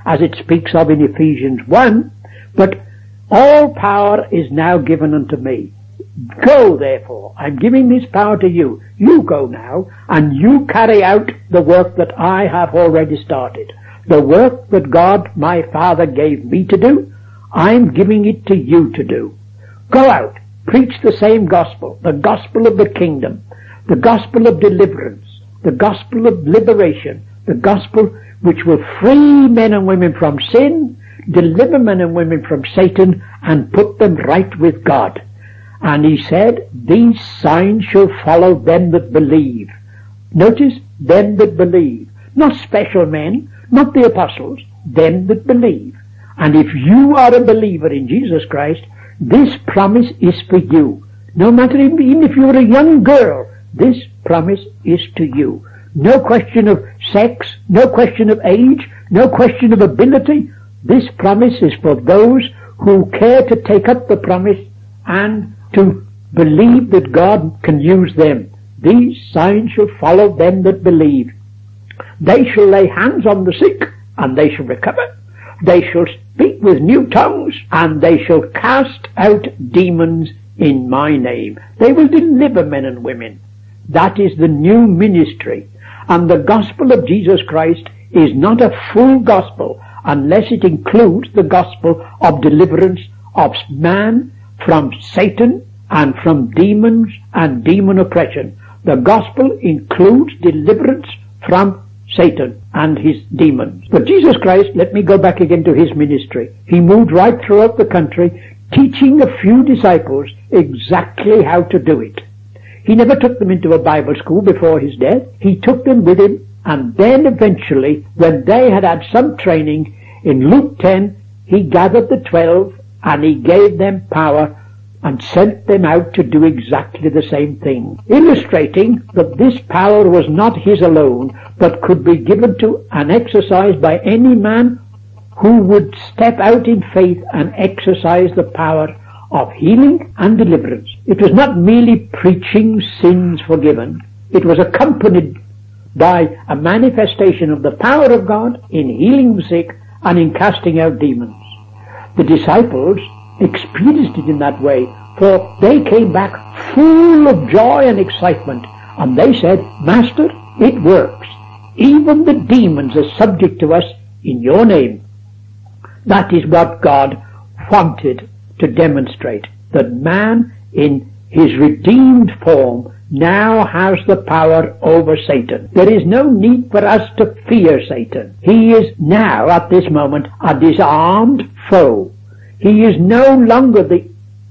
as it speaks of in Ephesians one, but all power is now given unto me. Go therefore, I'm giving this power to you. You go now, and you carry out the work that I have already started. The work that God my Father gave me to do, I'm giving it to you to do. Go out, preach the same gospel, the gospel of the kingdom, the gospel of deliverance, the gospel of liberation, the gospel which will free men and women from sin, deliver men and women from Satan, and put them right with God. And he said, these signs shall follow them that believe. Notice, them that believe. Not special men, not the apostles, them that believe. And if you are a believer in Jesus Christ, this promise is for you. No matter, even if you're a young girl, this promise is to you. No question of sex, no question of age, no question of ability. This promise is for those who care to take up the promise and to believe that God can use them. These signs shall follow them that believe. They shall lay hands on the sick, and they shall recover. They shall speak with new tongues, and they shall cast out demons in my name. They will deliver men and women. That is the new ministry. And the gospel of Jesus Christ is not a full gospel unless it includes the gospel of deliverance of man from Satan and from demons and demon oppression. The gospel includes deliverance from Satan and his demons. But Jesus Christ, let me go back again to his ministry. He moved right throughout the country, teaching a few disciples exactly how to do it. He never took them into a Bible school before his death. He took them with him, and then eventually, when they had had some training, in Luke ten, he gathered the twelve, and he gave them power and sent them out to do exactly the same thing, illustrating that this power was not his alone, but could be given to and exercised by any man who would step out in faith and exercise the power of healing and deliverance. It was not merely preaching sins forgiven. It was accompanied by a manifestation of the power of God in healing the sick and in casting out demons. The disciples experienced it in that way, for they came back full of joy and excitement, and they said, Master, it works. Even the demons are subject to us in your name. That is what God wanted to demonstrate, that man in his redeemed form now has the power over Satan. There is no need for us to fear Satan. He is now, at this moment, a disarmed foe. He is no longer the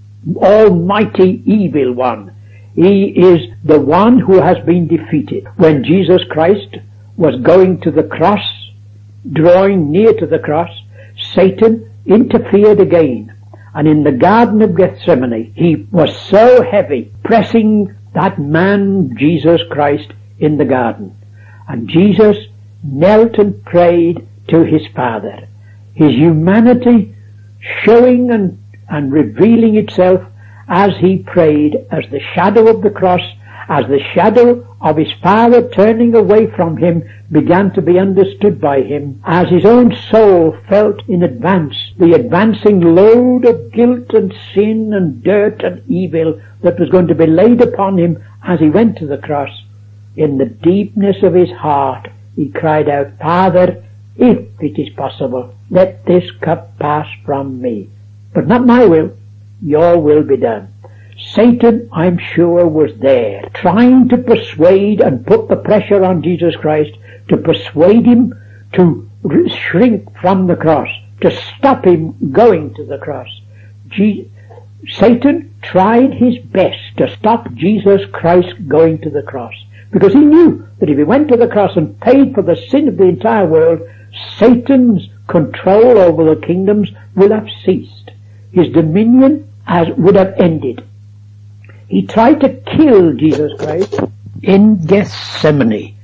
almighty evil one. He is the one who has been defeated. When Jesus Christ was going to the cross, drawing near to the cross, Satan interfered again. And in the Garden of Gethsemane, he was so heavy, pressing that man, Jesus Christ, in the garden. And Jesus knelt and prayed to his Father. His humanity showing and, and revealing itself as he prayed, as the shadow of the cross, as the shadow of his Father turning away from him began to be understood by him, as his own soul felt in advance the advancing load of guilt and sin and dirt and evil that was going to be laid upon him as he went to the cross. In the deepness of his heart, he cried out, Father, if it is possible, let this cup pass from me. But not my will, your will be done. Satan, I'm sure, was there, trying to persuade and put the pressure on Jesus Christ to persuade him to shrink from the cross, to stop him going to the cross. Je- Satan tried his best to stop Jesus Christ going to the cross, because he knew that if he went to the cross and paid for the sin of the entire world, Satan's control over the kingdoms will have ceased. His dominion as would have ended. He tried to kill Jesus Christ in Gethsemane.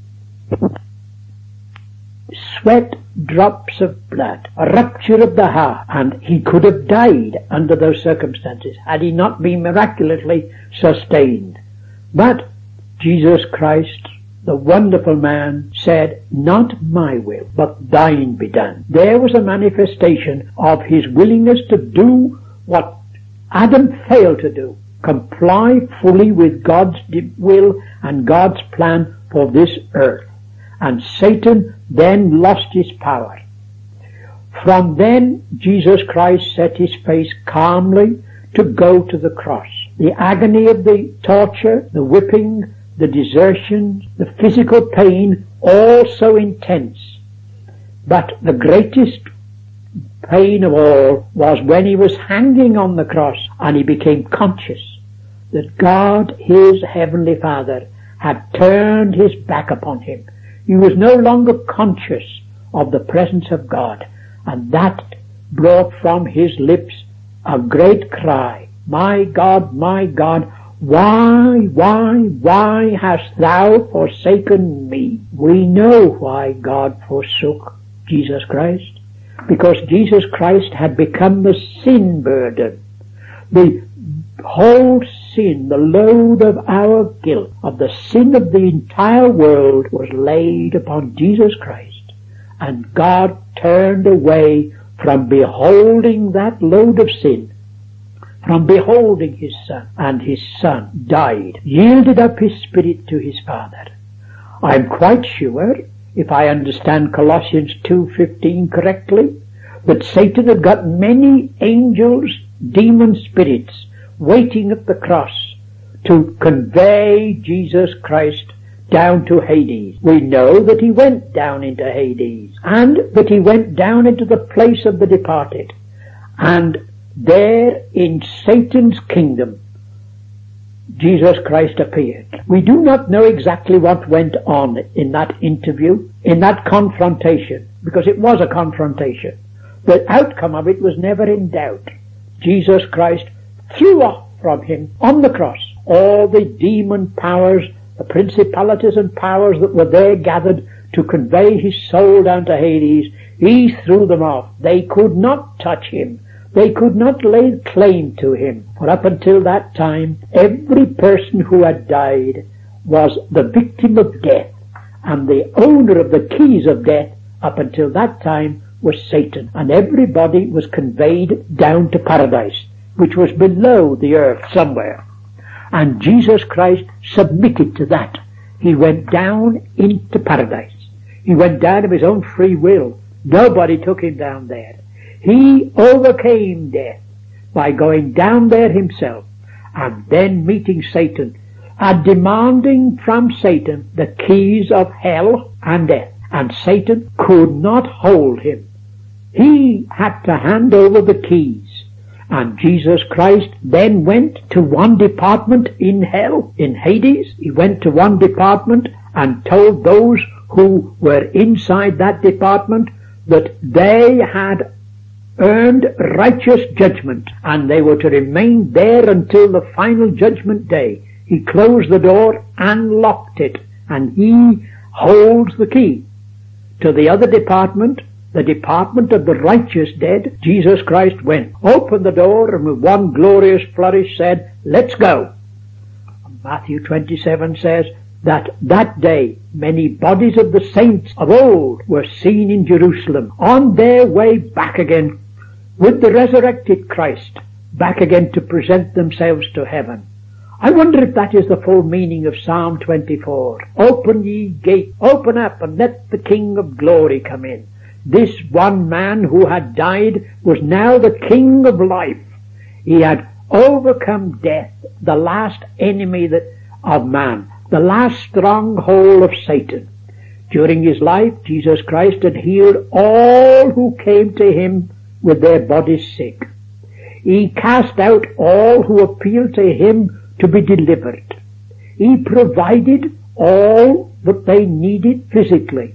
Sweat drops of blood, a rupture of the heart, and he could have died under those circumstances had he not been miraculously sustained. But Jesus Christ the wonderful man said, "Not my will, but thine be done." There was a manifestation of his willingness to do what Adam failed to do, comply fully with God's will and God's plan for this earth. And Satan then lost his power. From then, Jesus Christ set his face calmly to go to the cross. The agony of the torture, the whipping, the desertion, the physical pain, all so intense. But the greatest pain of all was when he was hanging on the cross and he became conscious that God, his heavenly Father, had turned his back upon him. He was no longer conscious of the presence of God, and that brought from his lips a great cry, "My God, my God, why, why, why hast thou forsaken me?" We know why God forsook Jesus Christ. Because Jesus Christ had become the sin burden. The whole sin, the load of our guilt, of the sin of the entire world was laid upon Jesus Christ. And God turned away from beholding that load of sin, from beholding his Son, and his Son died, yielded up his spirit to his Father. I'm quite sure, if I understand Colossians two fifteen correctly, that Satan had got many angels, demon spirits, waiting at the cross to convey Jesus Christ down to Hades. We know that he went down into Hades, and that he went down into the place of the departed. And there in Satan's kingdom, Jesus Christ appeared. We do not know exactly what went on in that interview, in that confrontation, because it was a confrontation. The outcome of it was never in doubt. Jesus Christ threw off from him on the cross all the demon powers, the principalities and powers that were there gathered to convey his soul down to Hades. He threw them off. They could not touch him. They could not lay claim to him. For up until that time, every person who had died was the victim of death, and the owner of the keys of death up until that time was Satan, and everybody was conveyed down to paradise, which was below the earth somewhere. And Jesus Christ submitted to that. He went down into paradise. He went down of his own free will. Nobody took him down there. He overcame death by going down there himself, and then meeting Satan and demanding from Satan the keys of hell and death. And Satan could not hold him. He had to hand over the keys. And Jesus Christ then went to one department in hell, in Hades. He went to one department and told those who were inside that department that they had earned righteous judgment, and they were to remain there until the final judgment day. He closed the door and locked it, and he holds the key. To the other department, the department of the righteous dead, Jesus Christ went, opened the door, and with one glorious flourish said, "Let's go." Matthew twenty-seven says that that day many bodies of the saints of old were seen in Jerusalem on their way back again with the resurrected Christ, back again to present themselves to heaven. I wonder if that is the full meaning of Psalm twenty-four. Open ye gates, open up, and let the King of glory come in. This one man who had died was now the King of life. He had overcome death, the last enemy that, of man, the last stronghold of Satan. During his life, Jesus Christ had healed all who came to him with their bodies sick. He cast out all who appealed to him to be delivered. He provided all that they needed physically.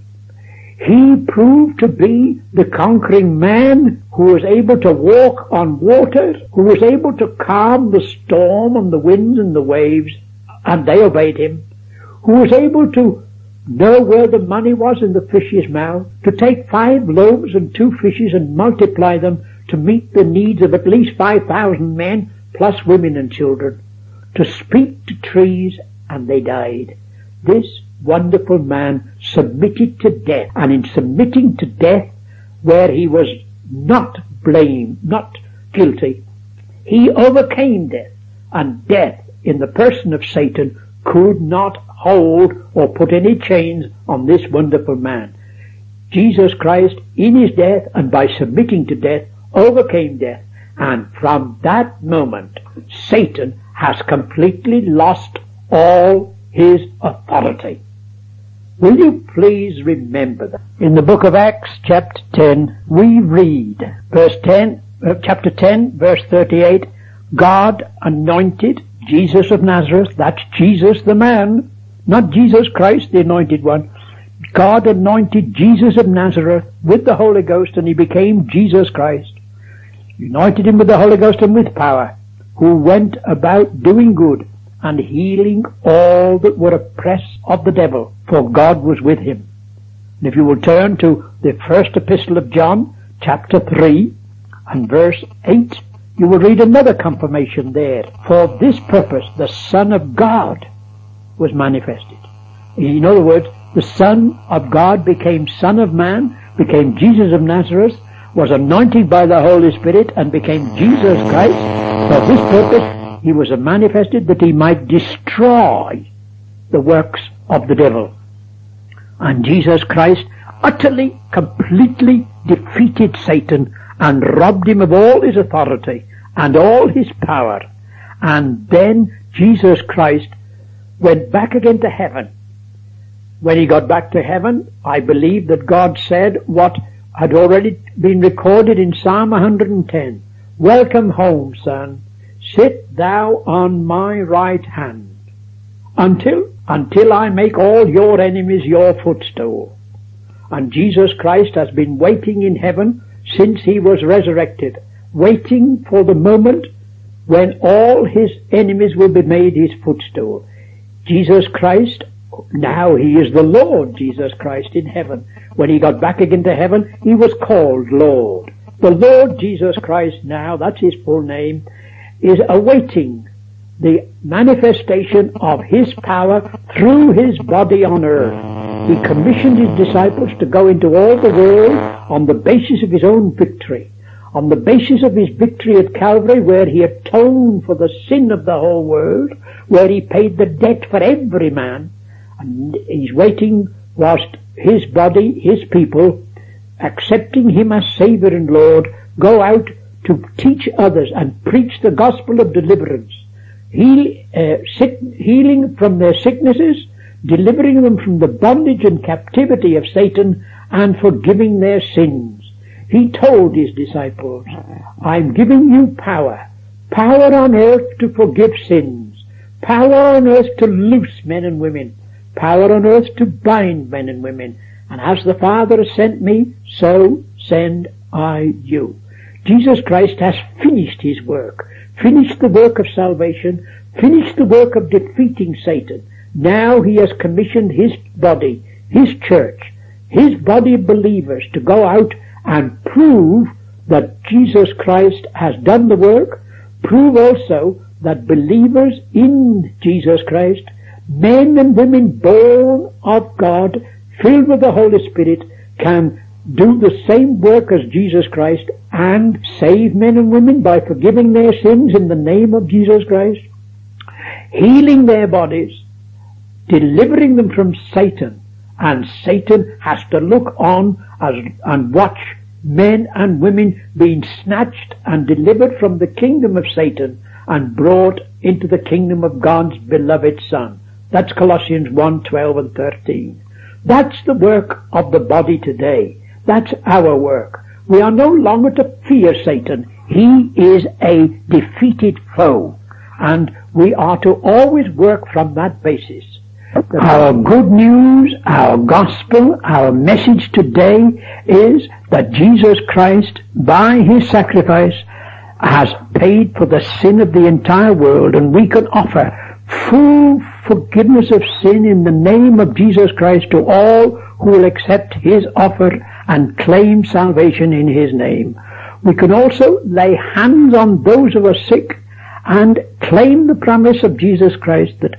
He proved to be the conquering man who was able to walk on water, who was able to calm the storm and the winds and the waves, and they obeyed him, who was able to know where the money was in the fish's mouth, to take five loaves and two fishes and multiply them to meet the needs of at least five thousand men, plus women and children, to speak to trees, and they died. This wonderful man submitted to death, and in submitting to death where he was not blamed, not guilty, he overcame death, and death in the person of Satan could not hold or put any chains on this wonderful man. Jesus Christ, in his death and by submitting to death, overcame death, and from that moment Satan has completely lost all his authority. Will you please remember that? In the book of Acts chapter ten, we read, verse ten, uh, chapter ten, verse thirty-eight, God anointed Jesus of Nazareth, that's Jesus the man, not Jesus Christ, the anointed one. God anointed Jesus of Nazareth with the Holy Ghost, and he became Jesus Christ. Anointed him with the Holy Ghost and with power, who went about doing good and healing all that were oppressed of the devil, for God was with him. And if you will turn to the first epistle of John, chapter three, and verse eight, you will read another confirmation there. For this purpose the Son of God was manifested. In other words, the Son of God became Son of Man, became Jesus of Nazareth, was anointed by the Holy Spirit, and became Jesus Christ. For this purpose he was manifested, that he might destroy the works of the devil. And Jesus Christ utterly, completely defeated Satan and robbed him of all his authority and all his power. And then Jesus Christ went back again to heaven. When he got back to heaven, I believe that God said what had already been recorded in Psalm one hundred ten. Welcome home, son. Sit thou on my right hand until, until I make all your enemies your footstool. And Jesus Christ has been waiting in heaven since he was resurrected, waiting for the moment when all his enemies will be made his footstool. Jesus Christ, now he is the Lord Jesus Christ in heaven. When he got back again to heaven, he was called Lord. The Lord Jesus Christ now, that's his full name, is awaiting the manifestation of his power through his body on earth. He commissioned his disciples to go into all the world on the basis of his own victory, on the basis of his victory at Calvary, where he atoned for the sin of the whole world, where he paid the debt for every man. And he's waiting whilst his body, his people, accepting him as Saviour and Lord, go out to teach others and preach the gospel of deliverance, heal, uh, sick, healing from their sicknesses, delivering them from the bondage and captivity of Satan, and forgiving their sins. He told his disciples, I'm giving you power, power on earth to forgive sins, power on earth to loose men and women, power on earth to bind men and women, and as the Father has sent me, so send I you. Jesus Christ has finished his work, finished the work of salvation, finished the work of defeating Satan. Now he has commissioned his body, his church, his body of believers to go out and prove that Jesus Christ has done the work, prove also that believers in Jesus Christ, men and women born of God, filled with the Holy Spirit, can do the same work as Jesus Christ and save men and women by forgiving their sins in the name of Jesus Christ, healing their bodies, delivering them from Satan. And Satan has to look on as, and watch men and women being snatched and delivered from the kingdom of Satan and brought into the kingdom of God's beloved Son. That's Colossians one, twelve and thirteen. That's the work of the body today. That's our work. We are no longer to fear Satan. He is a defeated foe. And we are to always work from that basis. Our good news, our gospel, our message today is that Jesus Christ, by his sacrifice, has paid for the sin of the entire world, and we can offer full forgiveness of sin in the name of Jesus Christ to all who will accept his offer and claim salvation in his name. We can also lay hands on those who are sick and claim the promise of Jesus Christ that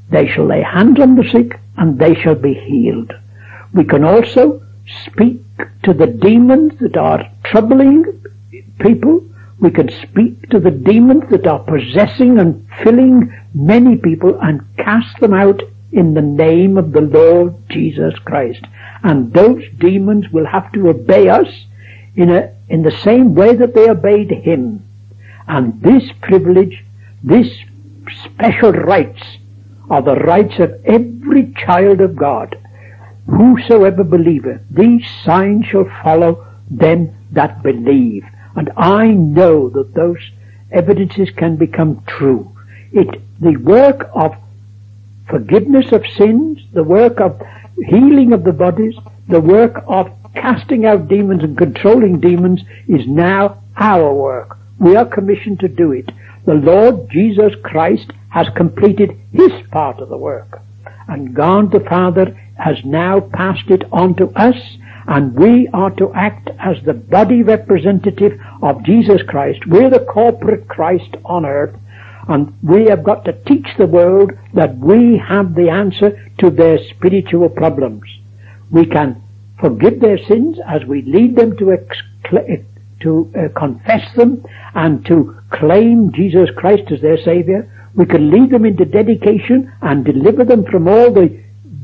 They shall lay hands on the sick, and they shall be healed. We can also speak to the demons that are troubling people. We can speak to the demons that are possessing and filling many people and cast them out in the name of the Lord Jesus Christ. And those demons will have to obey us in a, in the same way that they obeyed him. And this privilege, this special rights, are the rights of every child of God. Whosoever believeth, these signs shall follow them that believe. And I know that those evidences can become true. It, the work of forgiveness of sins, the work of healing of the bodies, the work of casting out demons and controlling demons is now our work. We are commissioned to do it. The Lord Jesus Christ has completed his part of the work. And God the Father has now passed it on to us, and we are to act as the body representative of Jesus Christ. We're the corporate Christ on earth, and we have got to teach the world that we have the answer to their spiritual problems. We can forgive their sins as we lead them to ex- to uh, confess them and to claim Jesus Christ as their Savior. We can lead them into dedication and deliver them from all the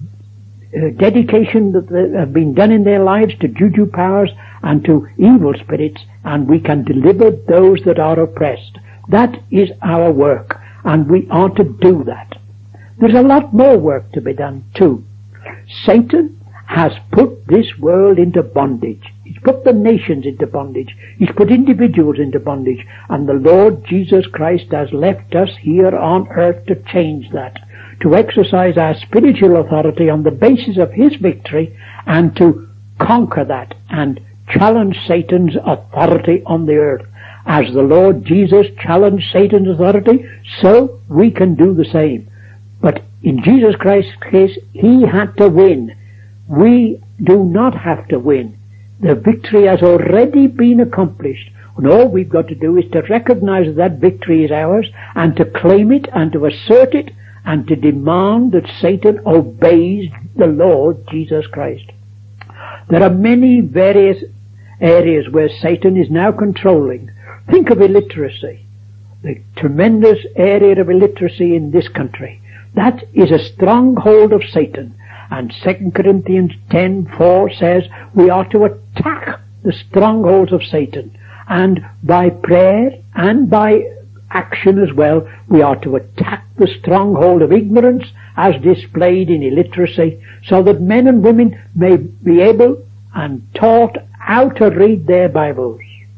uh, dedication that have been done in their lives to juju powers and to evil spirits, and we can deliver those that are oppressed. That is our work, and we are to do that. There's a lot more work to be done too. Satan has put this world into bondage. He's put the nations into bondage. He's put individuals into bondage. And the Lord Jesus Christ has left us here on earth to change that, to exercise our spiritual authority on the basis of his victory, and to conquer that and challenge Satan's authority on the earth. As the Lord Jesus challenged Satan's authority, so we can do the same. But in Jesus Christ's case, he had to win. We do not have to win. The victory has already been accomplished. And all we've got to do is to recognize that, that victory is ours, and to claim it, and to assert it, and to demand that Satan obeys the Lord Jesus Christ. There are many various areas where Satan is now controlling. Think of illiteracy, the tremendous area of illiteracy in this country. That is a stronghold of Satan. And Second Corinthians ten four says we are to attack the strongholds of Satan. And by prayer and by action as well, we are to attack the stronghold of ignorance as displayed in illiteracy, so that men and women may be able and taught how to read their Bibles.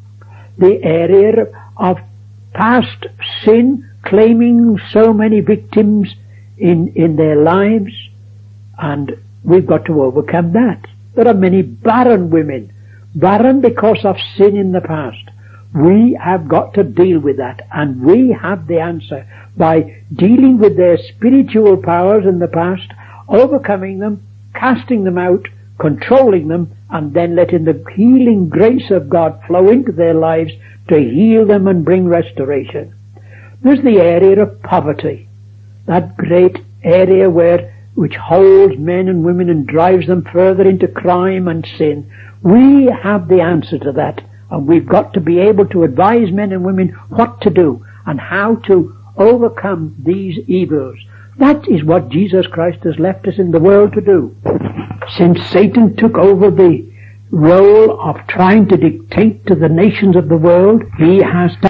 The area of past sin, claiming so many victims in, in their lives, and we've got to overcome that. There are many barren women, barren because of sin in the past. We have got to deal with that, and we have the answer by dealing with their spiritual powers in the past, overcoming them, casting them out, controlling them, and then letting the healing grace of God flow into their lives to heal them and bring restoration. There's the area of poverty, that great area where which holds men and women and drives them further into crime and sin. We have the answer to that, and we've got to be able to advise men and women what to do and how to overcome these evils. That is what Jesus Christ has left us in the world to do. Since Satan took over the role of trying to dictate to the nations of the world, he has